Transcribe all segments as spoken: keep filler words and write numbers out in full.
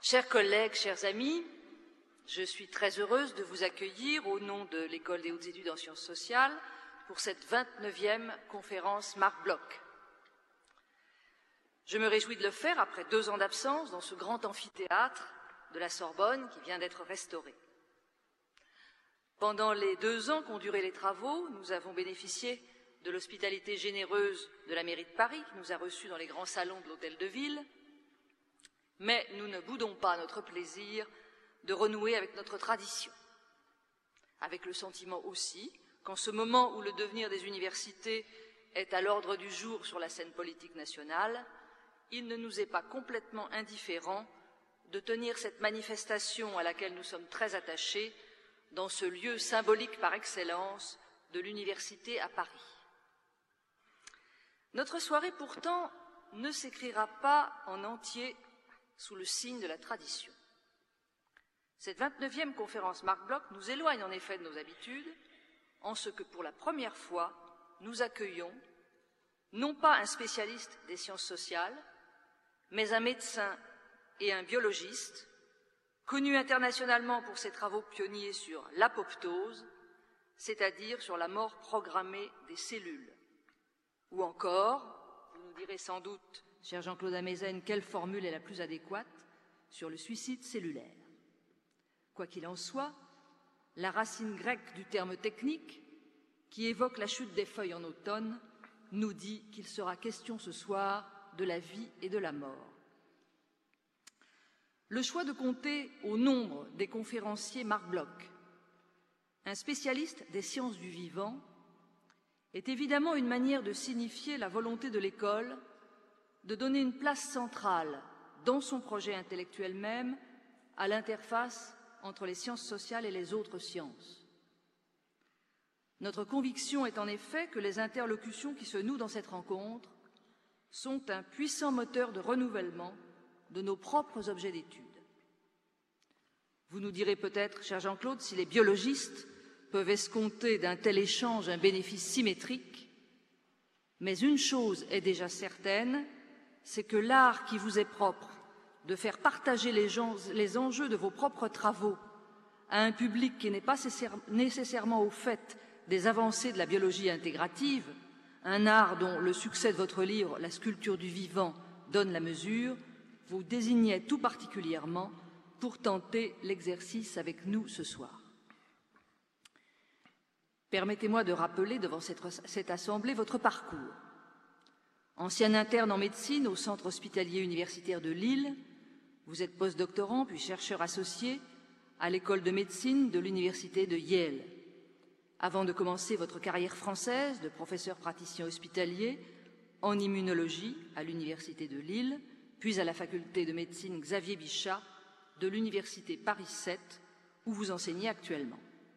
Chers collègues, chers amis, je suis très heureuse de vous accueillir au nom de l'École des hautes études en sciences sociales pour cette vingt-neuvième conférence Marc Bloch. Je me réjouis de le faire après deux ans d'absence dans ce grand amphithéâtre de la Sorbonne qui vient d'être restauré. Pendant les deux ans qu'ont duré les travaux, nous avons bénéficié de l'hospitalité généreuse de la mairie de Paris qui nous a reçus dans les grands salons de l'Hôtel de Ville. Mais nous ne boudons pas notre plaisir de renouer avec notre tradition, avec le sentiment aussi qu'en ce moment où le devenir des universités est à l'ordre du jour sur la scène politique nationale, il ne nous est pas complètement indifférent de tenir cette manifestation à laquelle nous sommes très attachés dans ce lieu symbolique par excellence de l'université à Paris. Notre soirée pourtant ne s'écrira pas en entier sous le signe de la tradition. Cette vingt-neuvième conférence Marc Bloch nous éloigne en effet de nos habitudes, en ce que pour la première fois, nous accueillons non pas un spécialiste des sciences sociales, mais un médecin et un biologiste, connu internationalement pour ses travaux pionniers sur l'apoptose, c'est-à-dire sur la mort programmée des cellules. Ou encore, vous nous direz sans doute, cher Jean-Claude Amezen, quelle formule est la plus adéquate sur le suicide cellulaire. Quoi qu'il en soit, la racine grecque du terme technique, qui évoque la chute des feuilles en automne, nous dit qu'il sera question ce soir de la vie et de la mort. Le choix de compter au nombre des conférenciers Marc Bloch, un spécialiste des sciences du vivant, est évidemment une manière de signifier la volonté de l'école de donner une place centrale dans son projet intellectuel même à l'interface entre les sciences sociales et les autres sciences. Notre conviction est en effet que les interlocutions qui se nouent dans cette rencontre sont un puissant moteur de renouvellement de nos propres objets d'étude. Vous nous direz peut-être, cher Jean-Claude, si les biologistes peuvent escompter d'un tel échange un bénéfice symétrique, mais une chose est déjà certaine, c'est que l'art qui vous est propre de faire partager les, gens, les enjeux de vos propres travaux à un public qui n'est pas nécessairement au fait des avancées de la biologie intégrative, un art dont le succès de votre livre, La sculpture du vivant, donne la mesure, vous désignait tout particulièrement pour tenter l'exercice avec nous ce soir. Permettez-moi de rappeler devant cette, cette assemblée votre parcours. Ancien interne en médecine au Centre hospitalier universitaire de Lille, vous êtes postdoctorant puis chercheur associé à l'école de médecine de l'université de Yale. Avant de commencer votre carrière française de professeur praticien hospitalier en immunologie à l'université de Lille, puis à la faculté de médecine Xavier Bichat de l'université Paris sept, où vous enseignez actuellement.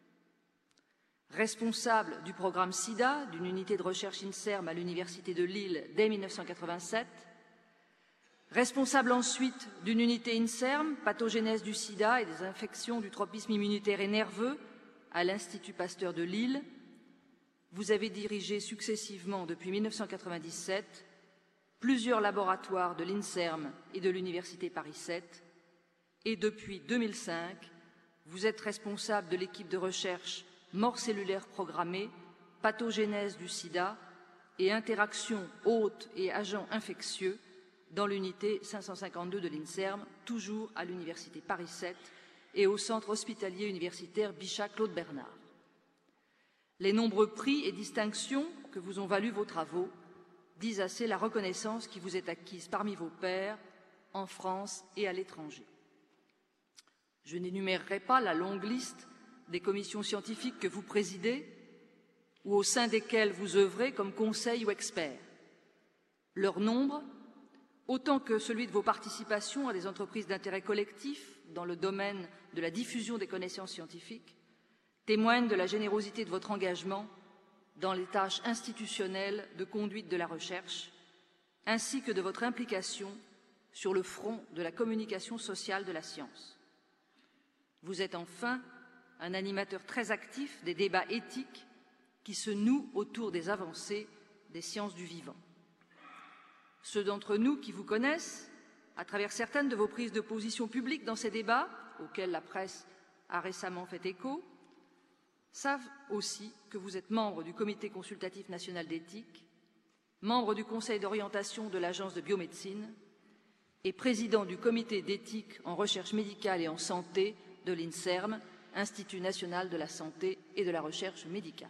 Responsable du programme SIDA d'une unité de recherche INSERM à l'université de Lille dès mille neuf cent quatre-vingt-sept, responsable ensuite d'une unité INSERM, pathogénèse du sida et des infections du tropisme immunitaire et nerveux à l'Institut Pasteur de Lille, vous avez dirigé successivement depuis mille neuf cent quatre-vingt-dix-sept plusieurs laboratoires de l'INSERM et de l'université Paris sept, et depuis deux mille cinq, vous êtes responsable de l'équipe de recherche mort cellulaire programmée, pathogénèse du sida et interaction hôte et agents infectieux dans l'unité cinq cent cinquante-deux de l'INSERM, toujours à l'université Paris sept et au centre hospitalier universitaire Bichat-Claude Bernard. Les nombreux prix et distinctions que vous ont valu vos travaux disent assez la reconnaissance qui vous est acquise parmi vos pairs en France et à l'étranger. Je n'énumérerai pas la longue liste des commissions scientifiques que vous présidez ou au sein desquelles vous œuvrez comme conseil ou expert. Leur nombre, autant que celui de vos participations à des entreprises d'intérêt collectif dans le domaine de la diffusion des connaissances scientifiques, témoignent de la générosité de votre engagement dans les tâches institutionnelles de conduite de la recherche, ainsi que de votre implication sur le front de la communication sociale de la science. Vous êtes enfin un animateur très actif des débats éthiques qui se nouent autour des avancées des sciences du vivant. Ceux d'entre nous qui vous connaissent à travers certaines de vos prises de position publiques dans ces débats, auxquels la presse a récemment fait écho, savent aussi que vous êtes membre du Comité consultatif national d'éthique, membre du Conseil d'orientation de l'Agence de biomédecine et président du Comité d'éthique en recherche médicale et en santé de l'INSERM, Institut national de la santé et de la recherche médicale.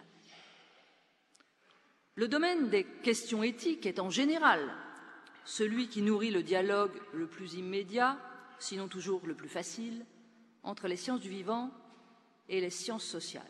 Le domaine des questions éthiques est en général celui qui nourrit le dialogue le plus immédiat, sinon toujours le plus facile, entre les sciences du vivant et les sciences sociales.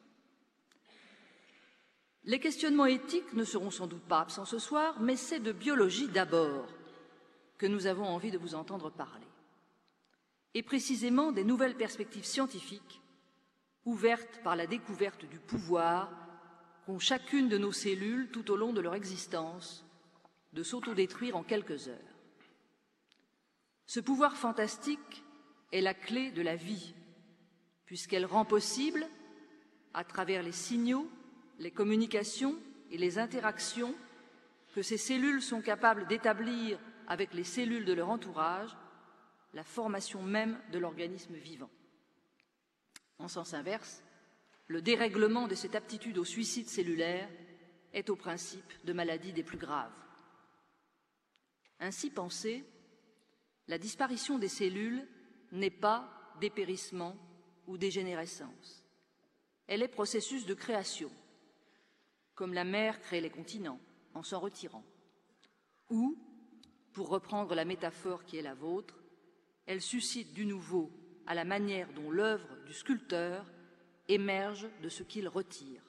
Les questionnements éthiques ne seront sans doute pas absents ce soir, mais c'est de biologie d'abord que nous avons envie de vous entendre parler, et précisément des nouvelles perspectives scientifiques ouvertes par la découverte du pouvoir qu'ont chacune de nos cellules tout au long de leur existence de s'autodétruire en quelques heures. Ce pouvoir fantastique est la clé de la vie, puisqu'elle rend possible, à travers les signaux, les communications et les interactions que ces cellules sont capables d'établir avec les cellules de leur entourage, la formation même de l'organisme vivant. En sens inverse, le dérèglement de cette aptitude au suicide cellulaire est au principe de maladies des plus graves. Ainsi pensée, la disparition des cellules n'est pas dépérissement ou dégénérescence. Elle est processus de création, comme la mer crée les continents en s'en retirant. Ou, pour reprendre la métaphore qui est la vôtre, elle suscite du nouveau à la manière dont l'œuvre du sculpteur émerge de ce qu'il retire.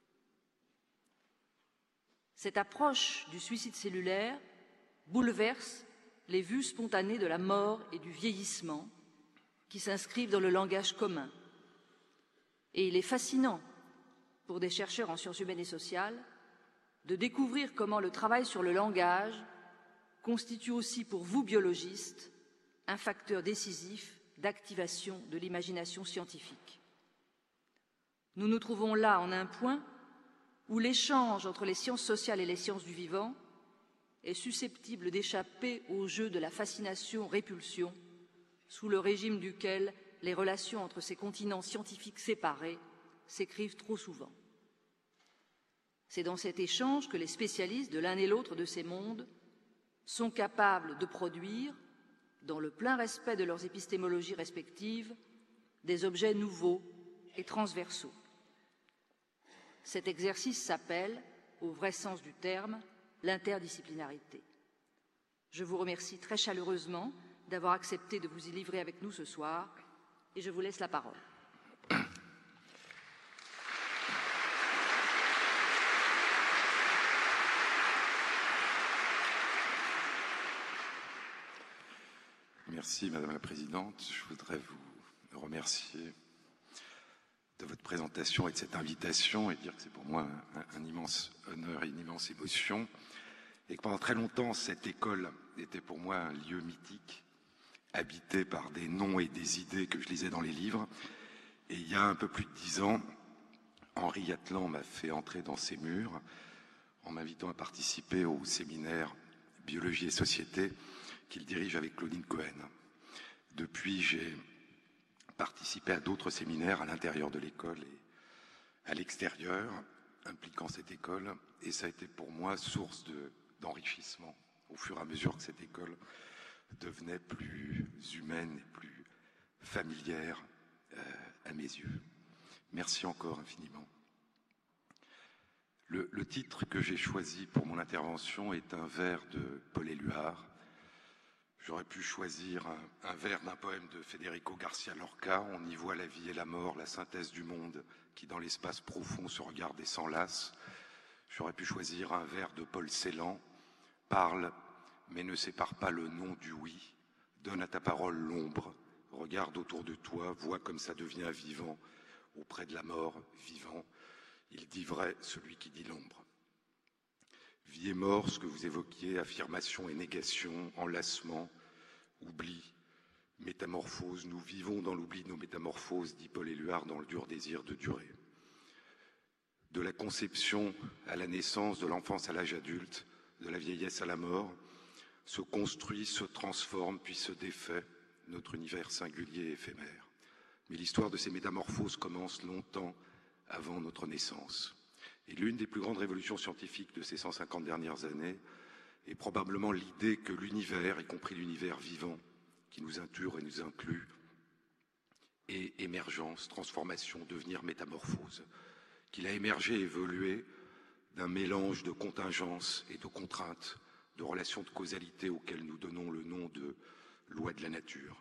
Cette approche du suicide cellulaire bouleverse les vues spontanées de la mort et du vieillissement qui s'inscrivent dans le langage commun. Et il est fascinant pour des chercheurs en sciences humaines et sociales de découvrir comment le travail sur le langage constitue aussi pour vous, biologistes, un facteur décisif d'activation de l'imagination scientifique. Nous nous trouvons là en un point où l'échange entre les sciences sociales et les sciences du vivant est susceptible d'échapper au jeu de la fascination-répulsion, sous le régime duquel les relations entre ces continents scientifiques séparés s'écrivent trop souvent. C'est dans cet échange que les spécialistes de l'un et l'autre de ces mondes sont capables de produire, dans le plein respect de leurs épistémologies respectives, des objets nouveaux et transversaux. Cet exercice s'appelle, au vrai sens du terme, l'interdisciplinarité. Je vous remercie très chaleureusement d'avoir accepté de vous y livrer avec nous ce soir et je vous laisse la parole. Merci Madame la Présidente. Je voudrais vous remercier de votre présentation et de cette invitation et dire que c'est pour moi un, un immense honneur et une immense émotion et que pendant très longtemps cette école était pour moi un lieu mythique habité par des noms et des idées que je lisais dans les livres. Et il y a un peu plus de dix ans, Henri Atlan m'a fait entrer dans ces murs en m'invitant à participer au séminaire Biologie et Société qu'il dirige avec Claudine Cohen. Depuis, j'ai participé à d'autres séminaires à l'intérieur de l'école et à l'extérieur, impliquant cette école, et ça a été pour moi source de, d'enrichissement au fur et à mesure que cette école devenait plus humaine et plus familière euh, à mes yeux. Merci encore infiniment. Le, le titre que j'ai choisi pour mon intervention est un vers de Paul Éluard. J'aurais pu choisir un, un vers d'un poème de Federico Garcia Lorca. On y voit la vie et la mort, la synthèse du monde qui, dans l'espace profond, se regarde et s'enlace. J'aurais pu choisir un vers de Paul Celan. Parle, mais ne sépare pas le non du oui. Donne à ta parole l'ombre. Regarde autour de toi, vois comme ça devient vivant. Auprès de la mort, vivant. Il dit vrai celui qui dit l'ombre. Vie et mort, ce que vous évoquiez, affirmation et négation, enlacement, oubli, métamorphose. Nous vivons dans l'oubli de nos métamorphoses, dit Paul Éluard, dans le dur désir de durer. De la conception à la naissance, de l'enfance à l'âge adulte, de la vieillesse à la mort, se construit, se transforme, puis se défait, notre univers singulier et éphémère. Mais l'histoire de ces métamorphoses commence longtemps avant notre naissance. Et l'une des plus grandes révolutions scientifiques de ces cent cinquante dernières années est probablement l'idée que l'univers, y compris l'univers vivant, qui nous entoure et nous inclut, est émergence, transformation, devenir, métamorphose, qu'il a émergé et évolué d'un mélange de contingences et de contraintes, de relations de causalité auxquelles nous donnons le nom de loi de la nature.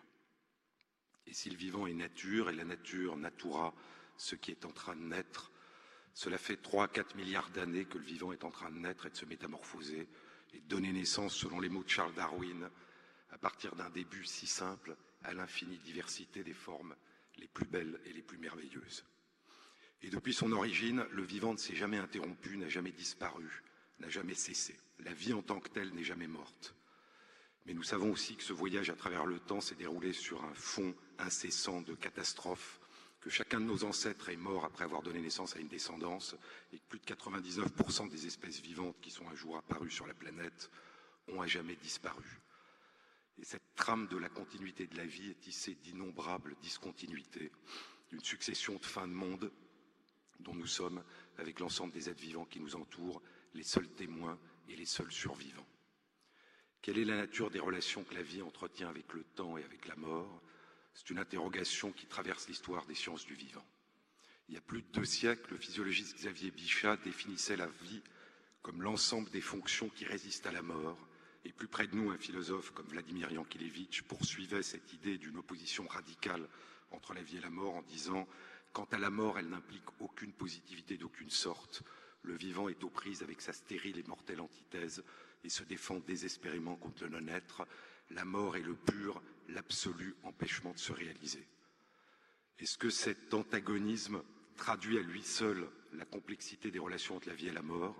Et si le vivant est nature, et la nature natura ce qui est en train de naître, cela fait trois à quatre milliards d'années que le vivant est en train de naître et de se métamorphoser et de donner naissance, selon les mots de Charles Darwin, à partir d'un début si simple, à l'infinie diversité des formes les plus belles et les plus merveilleuses. Et depuis son origine, le vivant ne s'est jamais interrompu, n'a jamais disparu, n'a jamais cessé. La vie en tant que telle n'est jamais morte. Mais nous savons aussi que ce voyage à travers le temps s'est déroulé sur un fond incessant de catastrophes, que chacun de nos ancêtres est mort après avoir donné naissance à une descendance, et que plus de quatre-vingt-dix-neuf pour cent des espèces vivantes qui sont un jour apparues sur la planète ont à jamais disparu. Et cette trame de la continuité de la vie est tissée d'innombrables discontinuités, d'une succession de fins de monde dont nous sommes, avec l'ensemble des êtres vivants qui nous entourent, les seuls témoins et les seuls survivants. Quelle est la nature des relations que la vie entretient avec le temps et avec la mort? C'est une interrogation qui traverse l'histoire des sciences du vivant. Il y a plus de deux siècles, le physiologiste Xavier Bichat définissait la vie comme l'ensemble des fonctions qui résistent à la mort. Et plus près de nous, un philosophe comme Vladimir Yankelevitch poursuivait cette idée d'une opposition radicale entre la vie et la mort en disant « Quant à la mort, elle n'implique aucune positivité d'aucune sorte. Le vivant est aux prises avec sa stérile et mortelle antithèse et se défend désespérément contre le non-être. La mort est le pur, l'absolu empêchement de se réaliser. » Est-ce que cet antagonisme traduit à lui seul la complexité des relations entre la vie et la mort?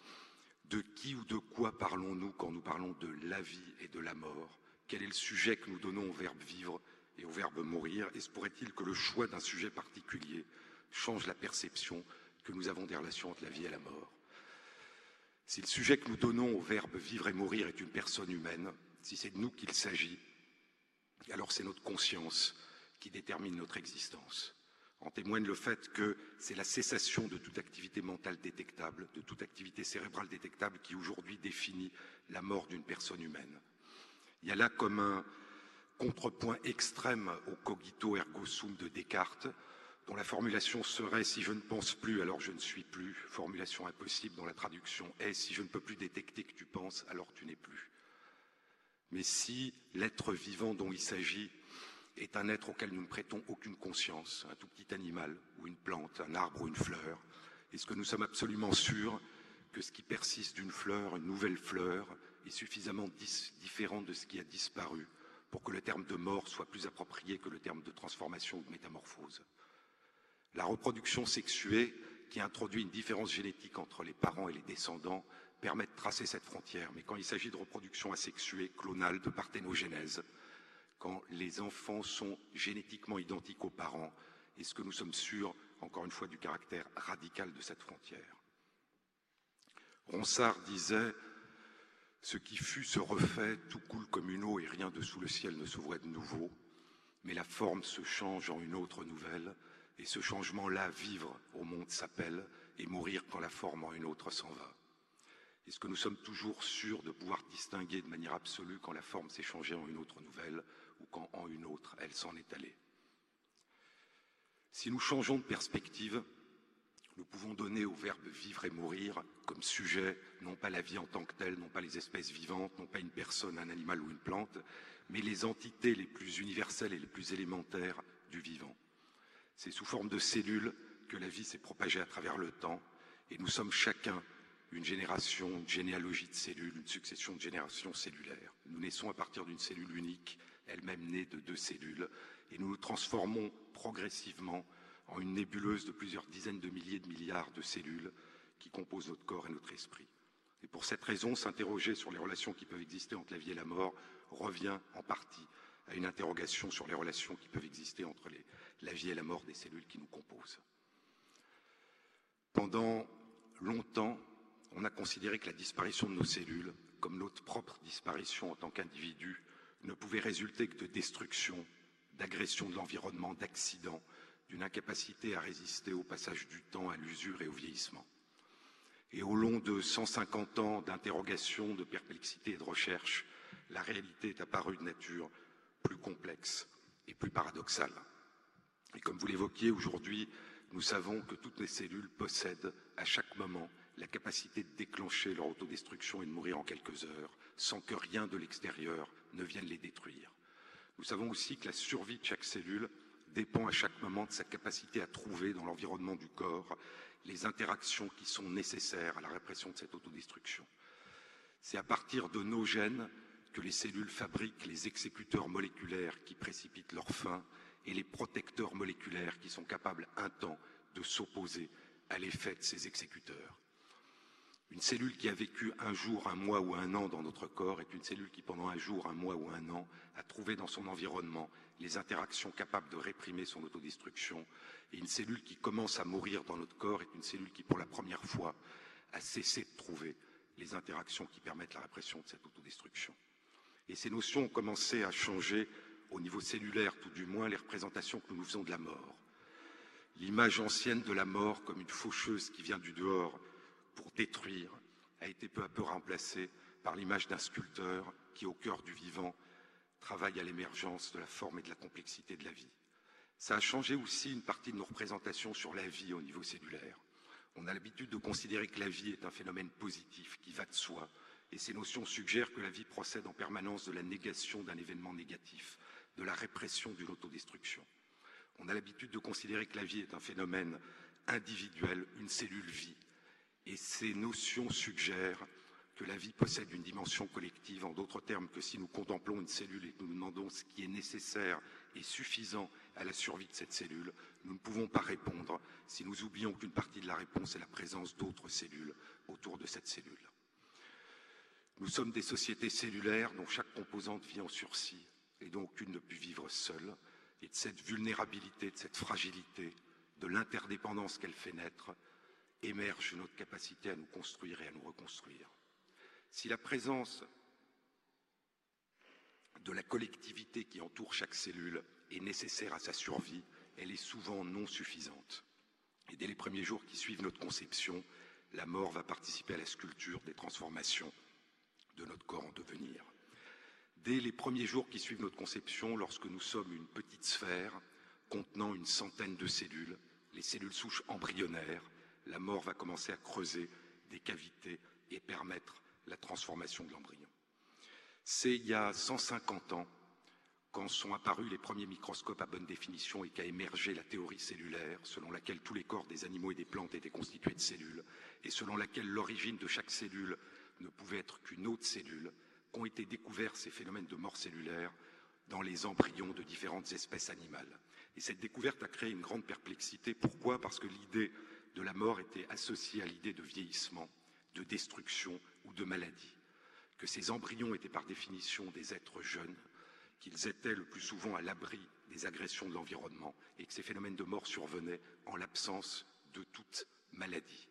De qui ou de quoi parlons-nous quand nous parlons de la vie et de la mort? Quel est le sujet que nous donnons au verbe vivre et au verbe mourir? Et se pourrait-il que le choix d'un sujet particulier change la perception que nous avons des relations entre la vie et la mort? Si le sujet que nous donnons au verbe vivre et mourir est une personne humaine, si c'est de nous qu'il s'agit, alors c'est notre conscience qui détermine notre existence. En témoigne le fait que c'est la cessation de toute activité mentale détectable, de toute activité cérébrale détectable qui aujourd'hui définit la mort d'une personne humaine. Il y a là comme un contrepoint extrême au cogito ergo sum de Descartes, dont la formulation serait « si je ne pense plus, alors je ne suis plus », formulation impossible dont la traduction est « si je ne peux plus détecter que tu penses, alors tu n'es plus ». Mais si l'être vivant dont il s'agit est un être auquel nous ne prêtons aucune conscience, un tout petit animal ou une plante, un arbre ou une fleur, est-ce que nous sommes absolument sûrs que ce qui persiste d'une fleur, une nouvelle fleur, est suffisamment différent de ce qui a disparu pour que le terme de mort soit plus approprié que le terme de transformation ou de métamorphose? La reproduction sexuée, qui introduit une différence génétique entre les parents et les descendants, permet de tracer cette frontière. Mais quand il s'agit de reproduction asexuée, clonale, de parthénogénèse, quand les enfants sont génétiquement identiques aux parents, est-ce que nous sommes sûrs, encore une fois, du caractère radical de cette frontière? Ronsard disait « Ce qui fut se refait, tout coule comme une eau et rien dessous le ciel ne s'ouvrait de nouveau, mais la forme se change en une autre nouvelle, et ce changement-là, vivre au monde s'appelle, et mourir quand la forme en une autre s'en va. » Est-ce que nous sommes toujours sûrs de pouvoir distinguer de manière absolue quand la forme s'est changée en une autre nouvelle ou quand en une autre elle s'en est allée? Si nous changeons de perspective, nous pouvons donner au verbe vivre et mourir comme sujet non pas la vie en tant que telle, non pas les espèces vivantes, non pas une personne, un animal ou une plante, mais les entités les plus universelles et les plus élémentaires du vivant. C'est sous forme de cellules que la vie s'est propagée à travers le temps et nous sommes chacun une génération, une généalogie de cellules, une succession de générations cellulaires. Nous naissons à partir d'une cellule unique, elle-même née de deux cellules, et nous nous transformons progressivement en une nébuleuse de plusieurs dizaines de milliers de milliards de cellules qui composent notre corps et notre esprit. Et pour cette raison, s'interroger sur les relations qui peuvent exister entre la vie et la mort revient en partie à une interrogation sur les relations qui peuvent exister entre les, la vie et la mort des cellules qui nous composent. Pendant longtemps, on a considéré que la disparition de nos cellules comme notre propre disparition en tant qu'individu, ne pouvait résulter que de destruction, d'agression de l'environnement, d'accidents, d'une incapacité à résister au passage du temps, à l'usure et au vieillissement. Et au long de cent cinquante ans d'interrogation, de perplexité et de recherche, la réalité est apparue de nature plus complexe et plus paradoxale. Et comme vous l'évoquiez aujourd'hui, nous savons que toutes les cellules possèdent à chaque moment la capacité de déclencher leur autodestruction et de mourir en quelques heures, sans que rien de l'extérieur ne vienne les détruire. Nous savons aussi que la survie de chaque cellule dépend à chaque moment de sa capacité à trouver dans l'environnement du corps les interactions qui sont nécessaires à la répression de cette autodestruction. C'est à partir de nos gènes que les cellules fabriquent les exécuteurs moléculaires qui précipitent leur fin et les protecteurs moléculaires qui sont capables un temps de s'opposer à l'effet de ces exécuteurs. Une cellule qui a vécu un jour, un mois ou un an dans notre corps est une cellule qui, pendant un jour, un mois ou un an, a trouvé dans son environnement les interactions capables de réprimer son autodestruction. Et une cellule qui commence à mourir dans notre corps est une cellule qui, pour la première fois, a cessé de trouver les interactions qui permettent la répression de cette autodestruction. Et ces notions ont commencé à changer au niveau cellulaire, tout du moins, les représentations que nous nous faisons de la mort. L'image ancienne de la mort comme une faucheuse qui vient du dehors pour détruire a été peu à peu remplacée par l'image d'un sculpteur qui, au cœur du vivant, travaille à l'émergence de la forme et de la complexité de la vie. Ça a changé aussi une partie de nos représentations sur la vie au niveau cellulaire. On a l'habitude de considérer que la vie est un phénomène positif qui va de soi, et ces notions suggèrent que la vie procède en permanence de la négation d'un événement négatif, de la répression d'une autodestruction. On a l'habitude de considérer que la vie est un phénomène individuel, une cellule vie, et ces notions suggèrent que la vie possède une dimension collective, en d'autres termes que si nous contemplons une cellule et que nous nous demandons ce qui est nécessaire et suffisant à la survie de cette cellule, nous ne pouvons pas répondre si nous oublions qu'une partie de la réponse est la présence d'autres cellules autour de cette cellule. Nous sommes des sociétés cellulaires dont chaque composante vit en sursis et dont aucune ne peut vivre seule, et de cette vulnérabilité, de cette fragilité, de l'interdépendance qu'elle fait naître, émerge notre capacité à nous construire et à nous reconstruire. Si la présence de la collectivité qui entoure chaque cellule est nécessaire à sa survie, elle est souvent non suffisante. Et dès les premiers jours qui suivent notre conception, la mort va participer à la sculpture des transformations de notre corps en devenir. Dès les premiers jours qui suivent notre conception, lorsque nous sommes une petite sphère contenant une centaine de cellules, les cellules souches embryonnaires, la mort va commencer à creuser des cavités et permettre la transformation de l'embryon. C'est il y a cent cinquante ans, quand sont apparus les premiers microscopes à bonne définition et qu'a émergé la théorie cellulaire, selon laquelle tous les corps des animaux et des plantes étaient constitués de cellules, et selon laquelle l'origine de chaque cellule ne pouvait être qu'une autre cellule, qu'ont été découverts ces phénomènes de mort cellulaire dans les embryons de différentes espèces animales. Et cette découverte a créé une grande perplexité. Pourquoi ? Parce que l'idée de la mort était associée à l'idée de vieillissement, de destruction ou de maladie, que ces embryons étaient par définition des êtres jeunes, qu'ils étaient le plus souvent à l'abri des agressions de l'environnement et que ces phénomènes de mort survenaient en l'absence de toute maladie.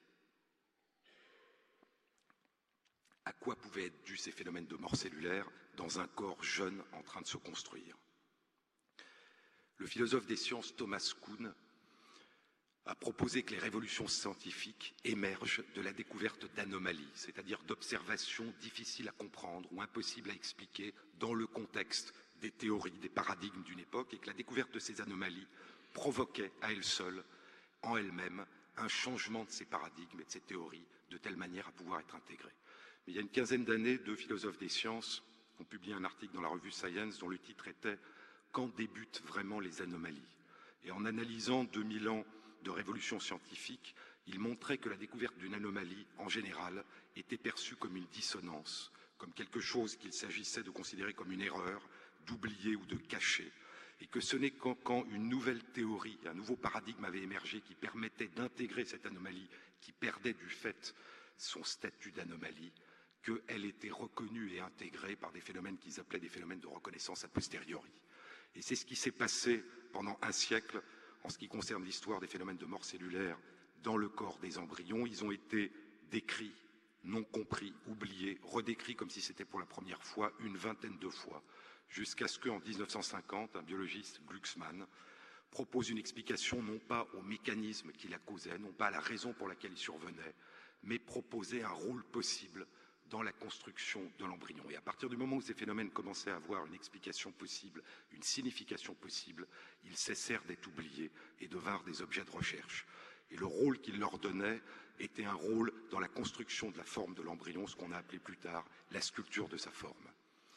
À quoi pouvaient être dus ces phénomènes de mort cellulaire dans un corps jeune en train de se construire ? Le philosophe des sciences Thomas Kuhn a proposé que les révolutions scientifiques émergent de la découverte d'anomalies, c'est-à-dire d'observations difficiles à comprendre ou impossibles à expliquer dans le contexte des théories, des paradigmes d'une époque, et que la découverte de ces anomalies provoquait à elle seule, en elle-même, un changement de ces paradigmes et de ces théories, de telle manière à pouvoir être intégrées. Mais il y a une quinzaine d'années, deux philosophes des sciences ont publié un article dans la revue Science dont le titre était « Quand débutent vraiment les anomalies ?» Et en analysant deux mille ans de révolution scientifique, ils montraient que la découverte d'une anomalie, en général, était perçue comme une dissonance, comme quelque chose qu'il s'agissait de considérer comme une erreur, d'oublier ou de cacher, et que ce n'est qu'en quand une nouvelle théorie, un nouveau paradigme avait émergé qui permettait d'intégrer cette anomalie, qui perdait du fait son statut d'anomalie, qu'elle était reconnue et intégrée par des phénomènes qu'ils appelaient des phénomènes de reconnaissance a posteriori. Et c'est ce qui s'est passé pendant un siècle en ce qui concerne l'histoire des phénomènes de mort cellulaire dans le corps des embryons. Ils ont été décrits, non compris, oublié, redécrit comme si c'était pour la première fois une vingtaine de fois, jusqu'à ce qu'en mille neuf cent cinquante, un biologiste, Glucksmann, propose une explication non pas au mécanisme qui la causait, non pas à la raison pour laquelle il survenait, mais proposer un rôle possible dans la construction de l'embryon. Et à partir du moment où ces phénomènes commençaient à avoir une explication possible, une signification possible, ils cessèrent d'être oubliés et devinrent des objets de recherche. Et le rôle qu'il leur donnait était un rôle dans la construction de la forme de l'embryon, ce qu'on a appelé plus tard la sculpture de sa forme.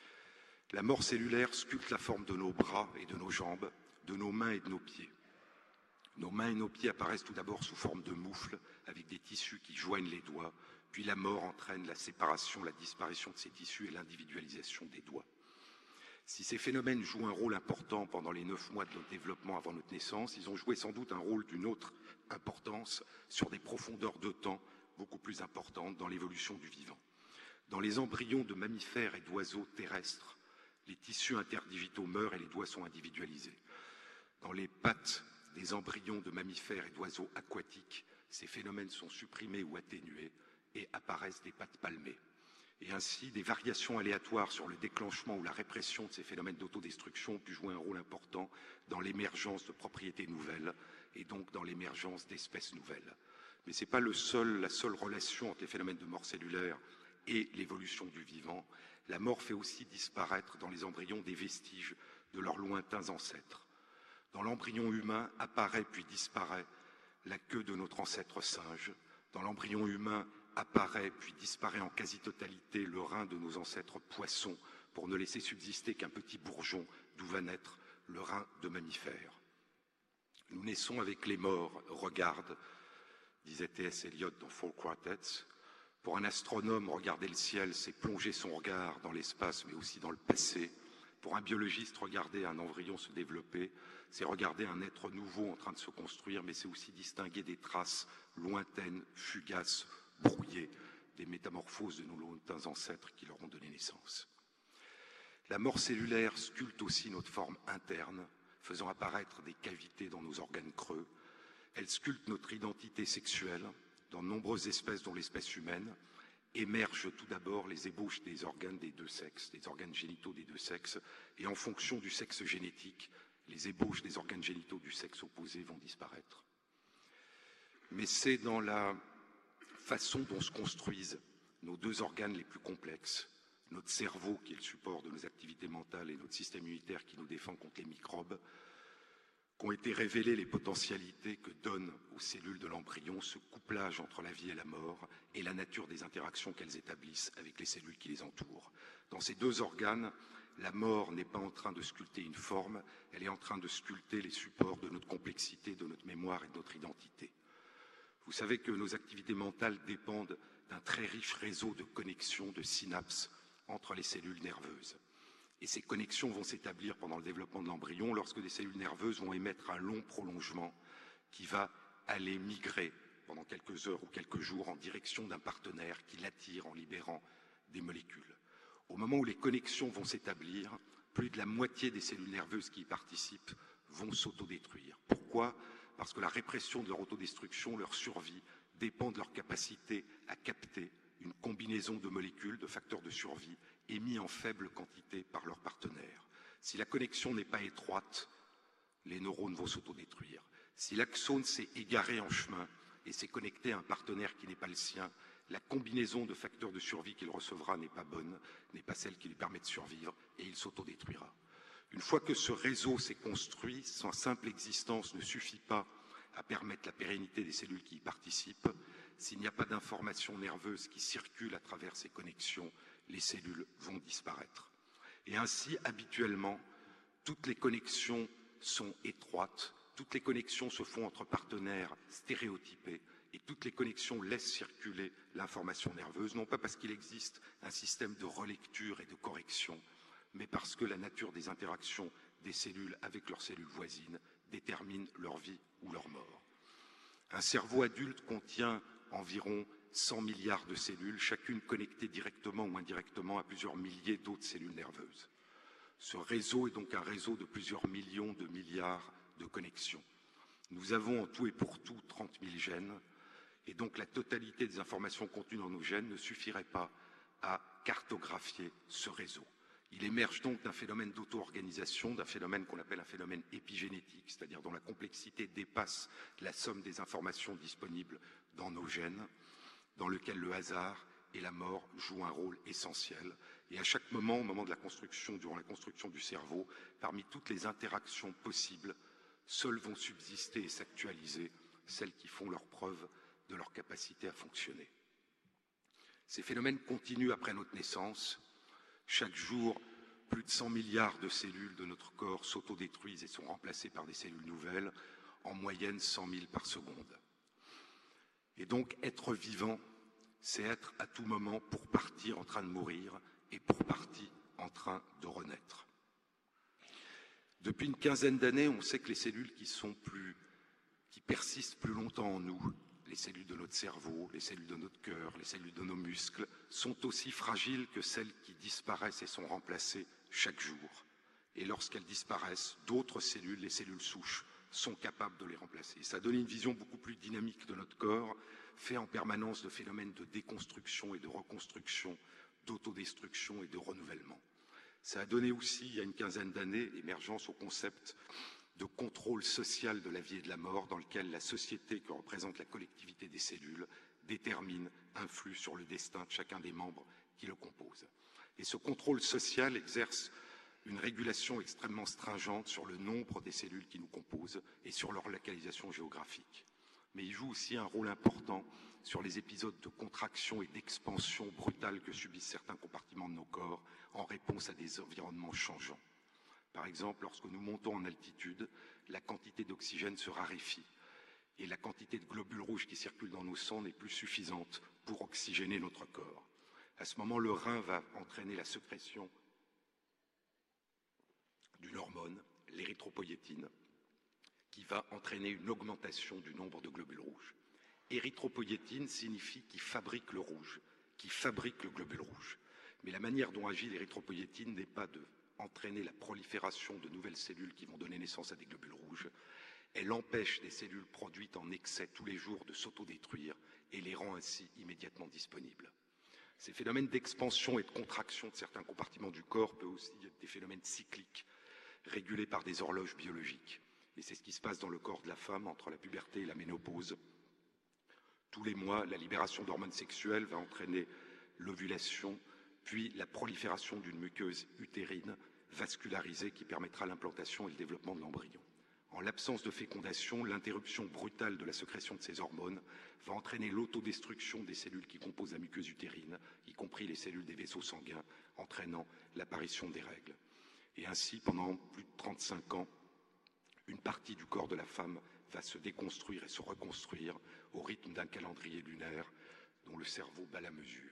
La mort cellulaire sculpte la forme de nos bras et de nos jambes, de nos mains et de nos pieds. Nos mains et nos pieds apparaissent tout d'abord sous forme de moufles, avec des tissus qui joignent les doigts, puis la mort entraîne la séparation, la disparition de ces tissus et l'individualisation des doigts. Si ces phénomènes jouent un rôle important pendant les neuf mois de notre développement avant notre naissance, ils ont joué sans doute un rôle d'une autre importance sur des profondeurs de temps beaucoup plus importantes dans l'évolution du vivant. Dans les embryons de mammifères et d'oiseaux terrestres, les tissus interdigitaux meurent et les doigts sont individualisés. Dans les pattes des embryons de mammifères et d'oiseaux aquatiques, ces phénomènes sont supprimés ou atténués et apparaissent des pattes palmées. Et ainsi, des variations aléatoires sur le déclenchement ou la répression de ces phénomènes d'autodestruction ont pu jouer un rôle important dans l'émergence de propriétés nouvelles et donc dans l'émergence d'espèces nouvelles. Mais ce n'est pas le seul, la seule relation entre les phénomènes de mort cellulaire et l'évolution du vivant. La mort fait aussi disparaître dans les embryons des vestiges de leurs lointains ancêtres. Dans l'embryon humain apparaît puis disparaît la queue de notre ancêtre singe. Dans l'embryon humain apparaît puis disparaît en quasi-totalité le rein de nos ancêtres poissons pour ne laisser subsister qu'un petit bourgeon d'où va naître le rein de mammifère. Nous naissons avec les morts, regarde, disait T S Eliot dans Four Quartets. Pour un astronome, regarder le ciel, c'est plonger son regard dans l'espace, mais aussi dans le passé. Pour un biologiste, regarder un embryon se développer, c'est regarder un être nouveau en train de se construire, mais c'est aussi distinguer des traces lointaines, fugaces, brouillées, des métamorphoses de nos lointains ancêtres qui leur ont donné naissance. La mort cellulaire sculpte aussi notre forme interne, faisant apparaître des cavités dans nos organes creux. Elle sculpte notre identité sexuelle. Dans de nombreuses espèces, dont l'espèce humaine, émergent tout d'abord les ébauches des organes des deux sexes, des organes génitaux des deux sexes, et en fonction du sexe génétique, les ébauches des organes génitaux du sexe opposé vont disparaître. Mais c'est dans la façon dont se construisent nos deux organes les plus complexes, notre cerveau qui est le support de nos activités mentales et notre système immunitaire qui nous défend contre les microbes, qu'ont été révélées les potentialités que donnent aux cellules de l'embryon ce couplage entre la vie et la mort et la nature des interactions qu'elles établissent avec les cellules qui les entourent. Dans ces deux organes, la mort n'est pas en train de sculpter une forme, elle est en train de sculpter les supports de notre complexité, de notre mémoire et de notre identité. Vous savez que nos activités mentales dépendent d'un très riche réseau de connexions, de synapses entre les cellules nerveuses. Et ces connexions vont s'établir pendant le développement de l'embryon lorsque des cellules nerveuses vont émettre un long prolongement qui va aller migrer pendant quelques heures ou quelques jours en direction d'un partenaire qui l'attire en libérant des molécules. Au moment où les connexions vont s'établir, plus de la moitié des cellules nerveuses qui y participent vont s'autodétruire. Pourquoi ? Parce que la répression de leur autodestruction, leur survie, dépend de leur capacité à capter une combinaison de molécules, de facteurs de survie, émis en faible quantité par leur partenaire. Si la connexion n'est pas étroite, les neurones vont s'autodétruire. Si l'axone s'est égaré en chemin et s'est connecté à un partenaire qui n'est pas le sien, la combinaison de facteurs de survie qu'il recevra n'est pas bonne, n'est pas celle qui lui permet de survivre, et il s'autodétruira. Une fois que ce réseau s'est construit, sa simple existence ne suffit pas à permettre la pérennité des cellules qui y participent. S'il n'y a pas d'information nerveuse qui circule à travers ces connexions, les cellules vont disparaître. Et ainsi, habituellement, toutes les connexions sont étroites, toutes les connexions se font entre partenaires stéréotypés, et toutes les connexions laissent circuler l'information nerveuse, non pas parce qu'il existe un système de relecture et de correction, mais parce que la nature des interactions des cellules avec leurs cellules voisines détermine leur vie ou leur mort. Un cerveau adulte contient environ cent milliards de cellules, chacune connectée directement ou indirectement à plusieurs milliers d'autres cellules nerveuses. Ce réseau est donc un réseau de plusieurs millions de milliards de connexions. Nous avons en tout et pour tout trente mille gènes, Et donc la totalité des informations contenues dans nos gènes ne suffirait pas à cartographier ce réseau. Il émerge donc d'un phénomène d'auto-organisation, d'un phénomène qu'on appelle un phénomène épigénétique, c'est-à-dire dont la complexité dépasse la somme des informations disponibles dans nos gènes, dans lequel le hasard et la mort jouent un rôle essentiel. Et à chaque moment, au moment de la construction, durant la construction du cerveau, parmi toutes les interactions possibles, seules vont subsister et s'actualiser celles qui font leur preuve de leur capacité à fonctionner. Ces phénomènes continuent après notre naissance. Chaque jour, plus de cent milliards de cellules de notre corps s'autodétruisent et sont remplacées par des cellules nouvelles, en moyenne cent mille par seconde. Et donc, être vivant, c'est être à tout moment pour partie en train de mourir et pour partie en train de renaître. Depuis une quinzaine d'années, on sait que les cellules qui sont plus, qui persistent plus longtemps en nous, les cellules de notre cerveau, les cellules de notre cœur, les cellules de nos muscles, sont aussi fragiles que celles qui disparaissent et sont remplacées chaque jour. Et lorsqu'elles disparaissent, d'autres cellules, les cellules souches, sont capables de les remplacer. Ça donne une vision beaucoup plus dynamique de notre corps, fait en permanence de phénomènes de déconstruction et de reconstruction, d'autodestruction et de renouvellement. Ça a donné aussi, il y a une quinzaine d'années, l'émergence au concept de contrôle social de la vie et de la mort, dans lequel la société que représente la collectivité des cellules détermine, influe sur le destin de chacun des membres qui le composent. Et ce contrôle social exerce une régulation extrêmement stringente sur le nombre des cellules qui nous composent et sur leur localisation géographique. Mais il joue aussi un rôle important sur les épisodes de contraction et d'expansion brutale que subissent certains compartiments de nos corps en réponse à des environnements changeants. Par exemple, lorsque nous montons en altitude, la quantité d'oxygène se raréfie et la quantité de globules rouges qui circulent dans nos sangs n'est plus suffisante pour oxygéner notre corps. À ce moment, le rein va entraîner la sécrétion d'une hormone, l'érythropoïétine, qui va entraîner une augmentation du nombre de globules rouges. Érythropoïétine signifie qui fabrique le rouge, qui fabrique le globule rouge. Mais la manière dont agit l'érythropoïétine n'est pas de entraîner la prolifération de nouvelles cellules qui vont donner naissance à des globules rouges. Elle empêche des cellules produites en excès tous les jours de s'autodétruire et les rend ainsi immédiatement disponibles. Ces phénomènes d'expansion et de contraction de certains compartiments du corps peuvent aussi être des phénomènes cycliques, régulés par des horloges biologiques. Et c'est ce qui se passe dans le corps de la femme entre la puberté et la ménopause. Tous les mois, la libération d'hormones sexuelles va entraîner l'ovulation, puis la prolifération d'une muqueuse utérine vascularisée qui permettra l'implantation et le développement de l'embryon. En l'absence de fécondation, l'interruption brutale de la sécrétion de ces hormones va entraîner l'autodestruction des cellules qui composent la muqueuse utérine, y compris les cellules des vaisseaux sanguins, entraînant l'apparition des règles. Et ainsi, pendant plus de trente-cinq ans, une partie du corps de la femme va se déconstruire et se reconstruire au rythme d'un calendrier lunaire dont le cerveau bat la mesure.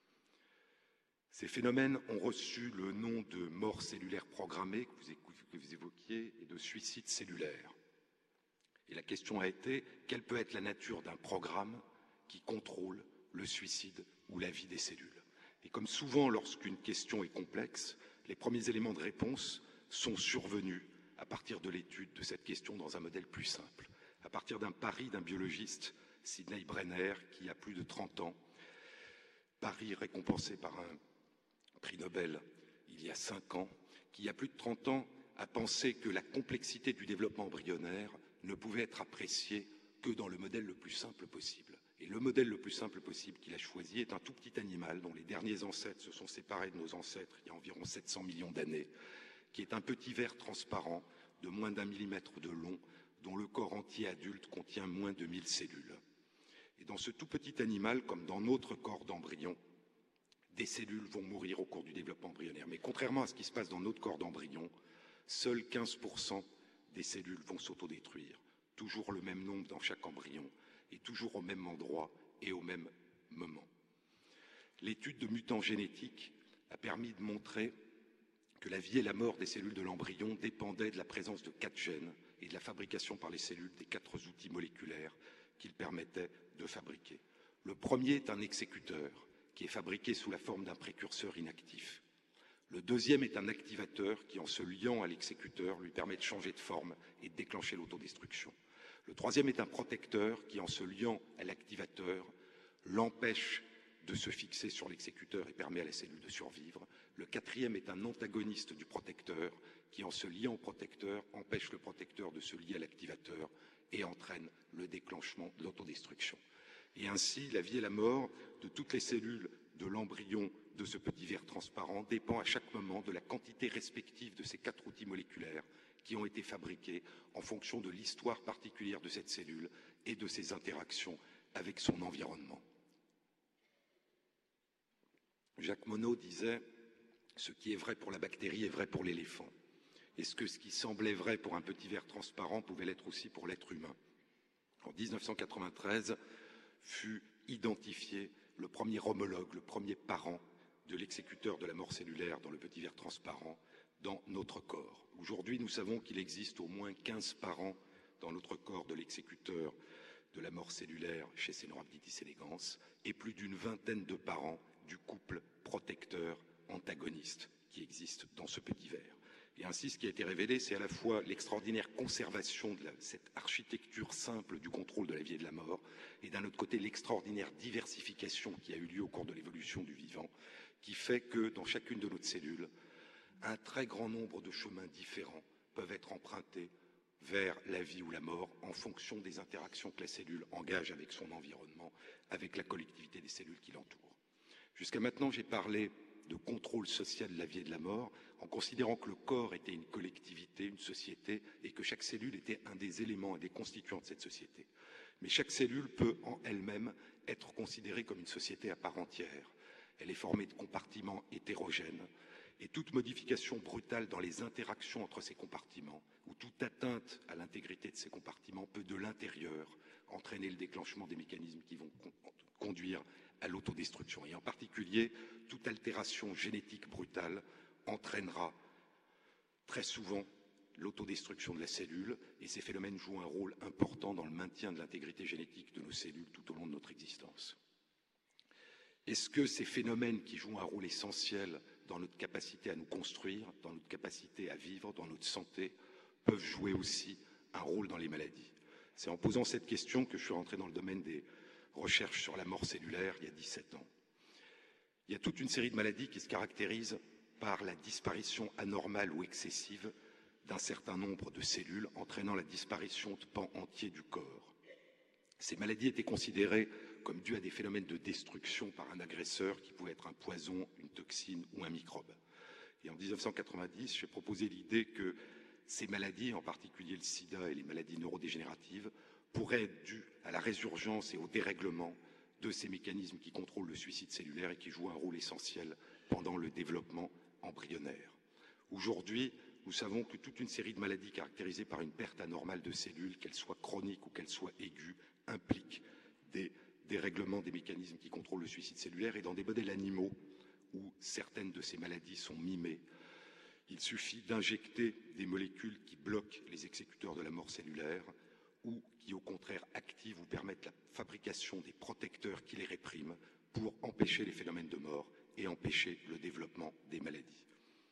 Ces phénomènes ont reçu le nom de mort cellulaire programmée, que vous, que vous évoquiez, et de suicide cellulaire. Et la question a été, quelle peut être la nature d'un programme qui contrôle le suicide ou la vie des cellules? Et comme souvent lorsqu'une question est complexe, les premiers éléments de réponse sont survenus à partir de l'étude de cette question dans un modèle plus simple, à partir d'un pari d'un biologiste, Sidney Brenner, qui a plus de trente ans, pari récompensé par un prix Nobel il y a cinq ans, qui il y a plus de trente ans a pensé que la complexité du développement embryonnaire ne pouvait être appréciée que dans le modèle le plus simple possible. Et le modèle le plus simple possible qu'il a choisi est un tout petit animal dont les derniers ancêtres se sont séparés de nos ancêtres il y a environ sept cents millions d'années, qui est un petit ver transparent de moins d'un millimètre de long, dont le corps entier adulte contient moins de mille cellules. Et dans ce tout petit animal, comme dans notre corps d'embryon, des cellules vont mourir au cours du développement embryonnaire. Mais contrairement à ce qui se passe dans notre corps d'embryon, seuls quinze pour cent des cellules vont s'autodétruire, toujours le même nombre dans chaque embryon, et toujours au même endroit et au même moment. L'étude de mutants génétiques a permis de montrer que la vie et la mort des cellules de l'embryon dépendaient de la présence de quatre gènes et de la fabrication par les cellules des quatre outils moléculaires qu'ils permettaient de fabriquer. Le premier est un exécuteur, qui est fabriqué sous la forme d'un précurseur inactif. Le deuxième est un activateur qui, en se liant à l'exécuteur, lui permet de changer de forme et de déclencher l'autodestruction. Le troisième est un protecteur qui, en se liant à l'activateur, l'empêche de se fixer sur l'exécuteur et permet à la cellule de survivre. Le quatrième est un antagoniste du protecteur qui, en se liant au protecteur, empêche le protecteur de se lier à l'activateur et entraîne le déclenchement de l'autodestruction. Et ainsi, la vie et la mort de toutes les cellules de l'embryon de ce petit ver transparent dépend à chaque moment de la quantité respective de ces quatre outils moléculaires qui ont été fabriqués en fonction de l'histoire particulière de cette cellule et de ses interactions avec son environnement. Jacques Monod disait « Ce qui est vrai pour la bactérie est vrai pour l'éléphant. Est-ce que ce qui semblait vrai pour un petit ver transparent pouvait l'être aussi pour l'être humain ?» En mille neuf cent quatre-vingt-treize fut identifié le premier homologue, le premier parent de l'exécuteur de la mort cellulaire dans le petit ver transparent dans notre corps. Aujourd'hui, nous savons qu'il existe au moins quinze parents dans notre corps de l'exécuteur de la mort cellulaire chez Caenorhabditis elegans et plus d'une vingtaine de parents du couple protecteur-antagoniste qui existe dans ce petit ver. Et ainsi, ce qui a été révélé, c'est à la fois l'extraordinaire conservation de la, cette architecture simple du contrôle de la vie et de la mort, et d'un autre côté, l'extraordinaire diversification qui a eu lieu au cours de l'évolution du vivant, qui fait que dans chacune de nos cellules, un très grand nombre de chemins différents peuvent être empruntés vers la vie ou la mort en fonction des interactions que la cellule engage avec son environnement, avec la collectivité des cellules qui l'entourent. Jusqu'à maintenant, j'ai parlé de contrôle social de la vie et de la mort, en considérant que le corps était une collectivité, une société, et que chaque cellule était un des éléments, un des constituants de cette société. Mais chaque cellule peut en elle-même être considérée comme une société à part entière. Elle est formée de compartiments hétérogènes, et toute modification brutale dans les interactions entre ces compartiments, ou toute atteinte à l'intégrité de ces compartiments peut de l'intérieur entraîner le déclenchement des mécanismes qui vont conduire à l'autodestruction. Et en particulier, toute altération génétique brutale entraînera très souvent l'autodestruction de la cellule, et ces phénomènes jouent un rôle important dans le maintien de l'intégrité génétique de nos cellules tout au long de notre existence. Est-ce que ces phénomènes qui jouent un rôle essentiel dans notre capacité à nous construire, dans notre capacité à vivre, dans notre santé, peuvent jouer aussi un rôle dans les maladies? C'est en posant cette question que je suis rentré dans le domaine des recherches sur la mort cellulaire il y a dix-sept ans. Il y a toute une série de maladies qui se caractérisent par la disparition anormale ou excessive d'un certain nombre de cellules, entraînant la disparition de pans entiers du corps. Ces maladies étaient considérées comme dues à des phénomènes de destruction par un agresseur qui pouvait être un poison, une toxine ou un microbe. Et en mille neuf cent quatre-vingt-dix, j'ai proposé l'idée que ces maladies, en particulier le sida et les maladies neurodégénératives, pourraient être dues à la résurgence et au dérèglement de ces mécanismes qui contrôlent le suicide cellulaire et qui jouent un rôle essentiel pendant le développement embryonnaire. Aujourd'hui, nous savons que toute une série de maladies caractérisées par une perte anormale de cellules, qu'elles soient chroniques ou qu'elles soient aiguës, impliquent des dérèglements des mécanismes qui contrôlent le suicide cellulaire, et dans des modèles animaux où certaines de ces maladies sont mimées, il suffit d'injecter des molécules qui bloquent les exécuteurs de la mort cellulaire ou qui, au contraire, activent ou permettent la fabrication des protecteurs qui les répriment pour empêcher les phénomènes de mort et empêcher le développement des maladies.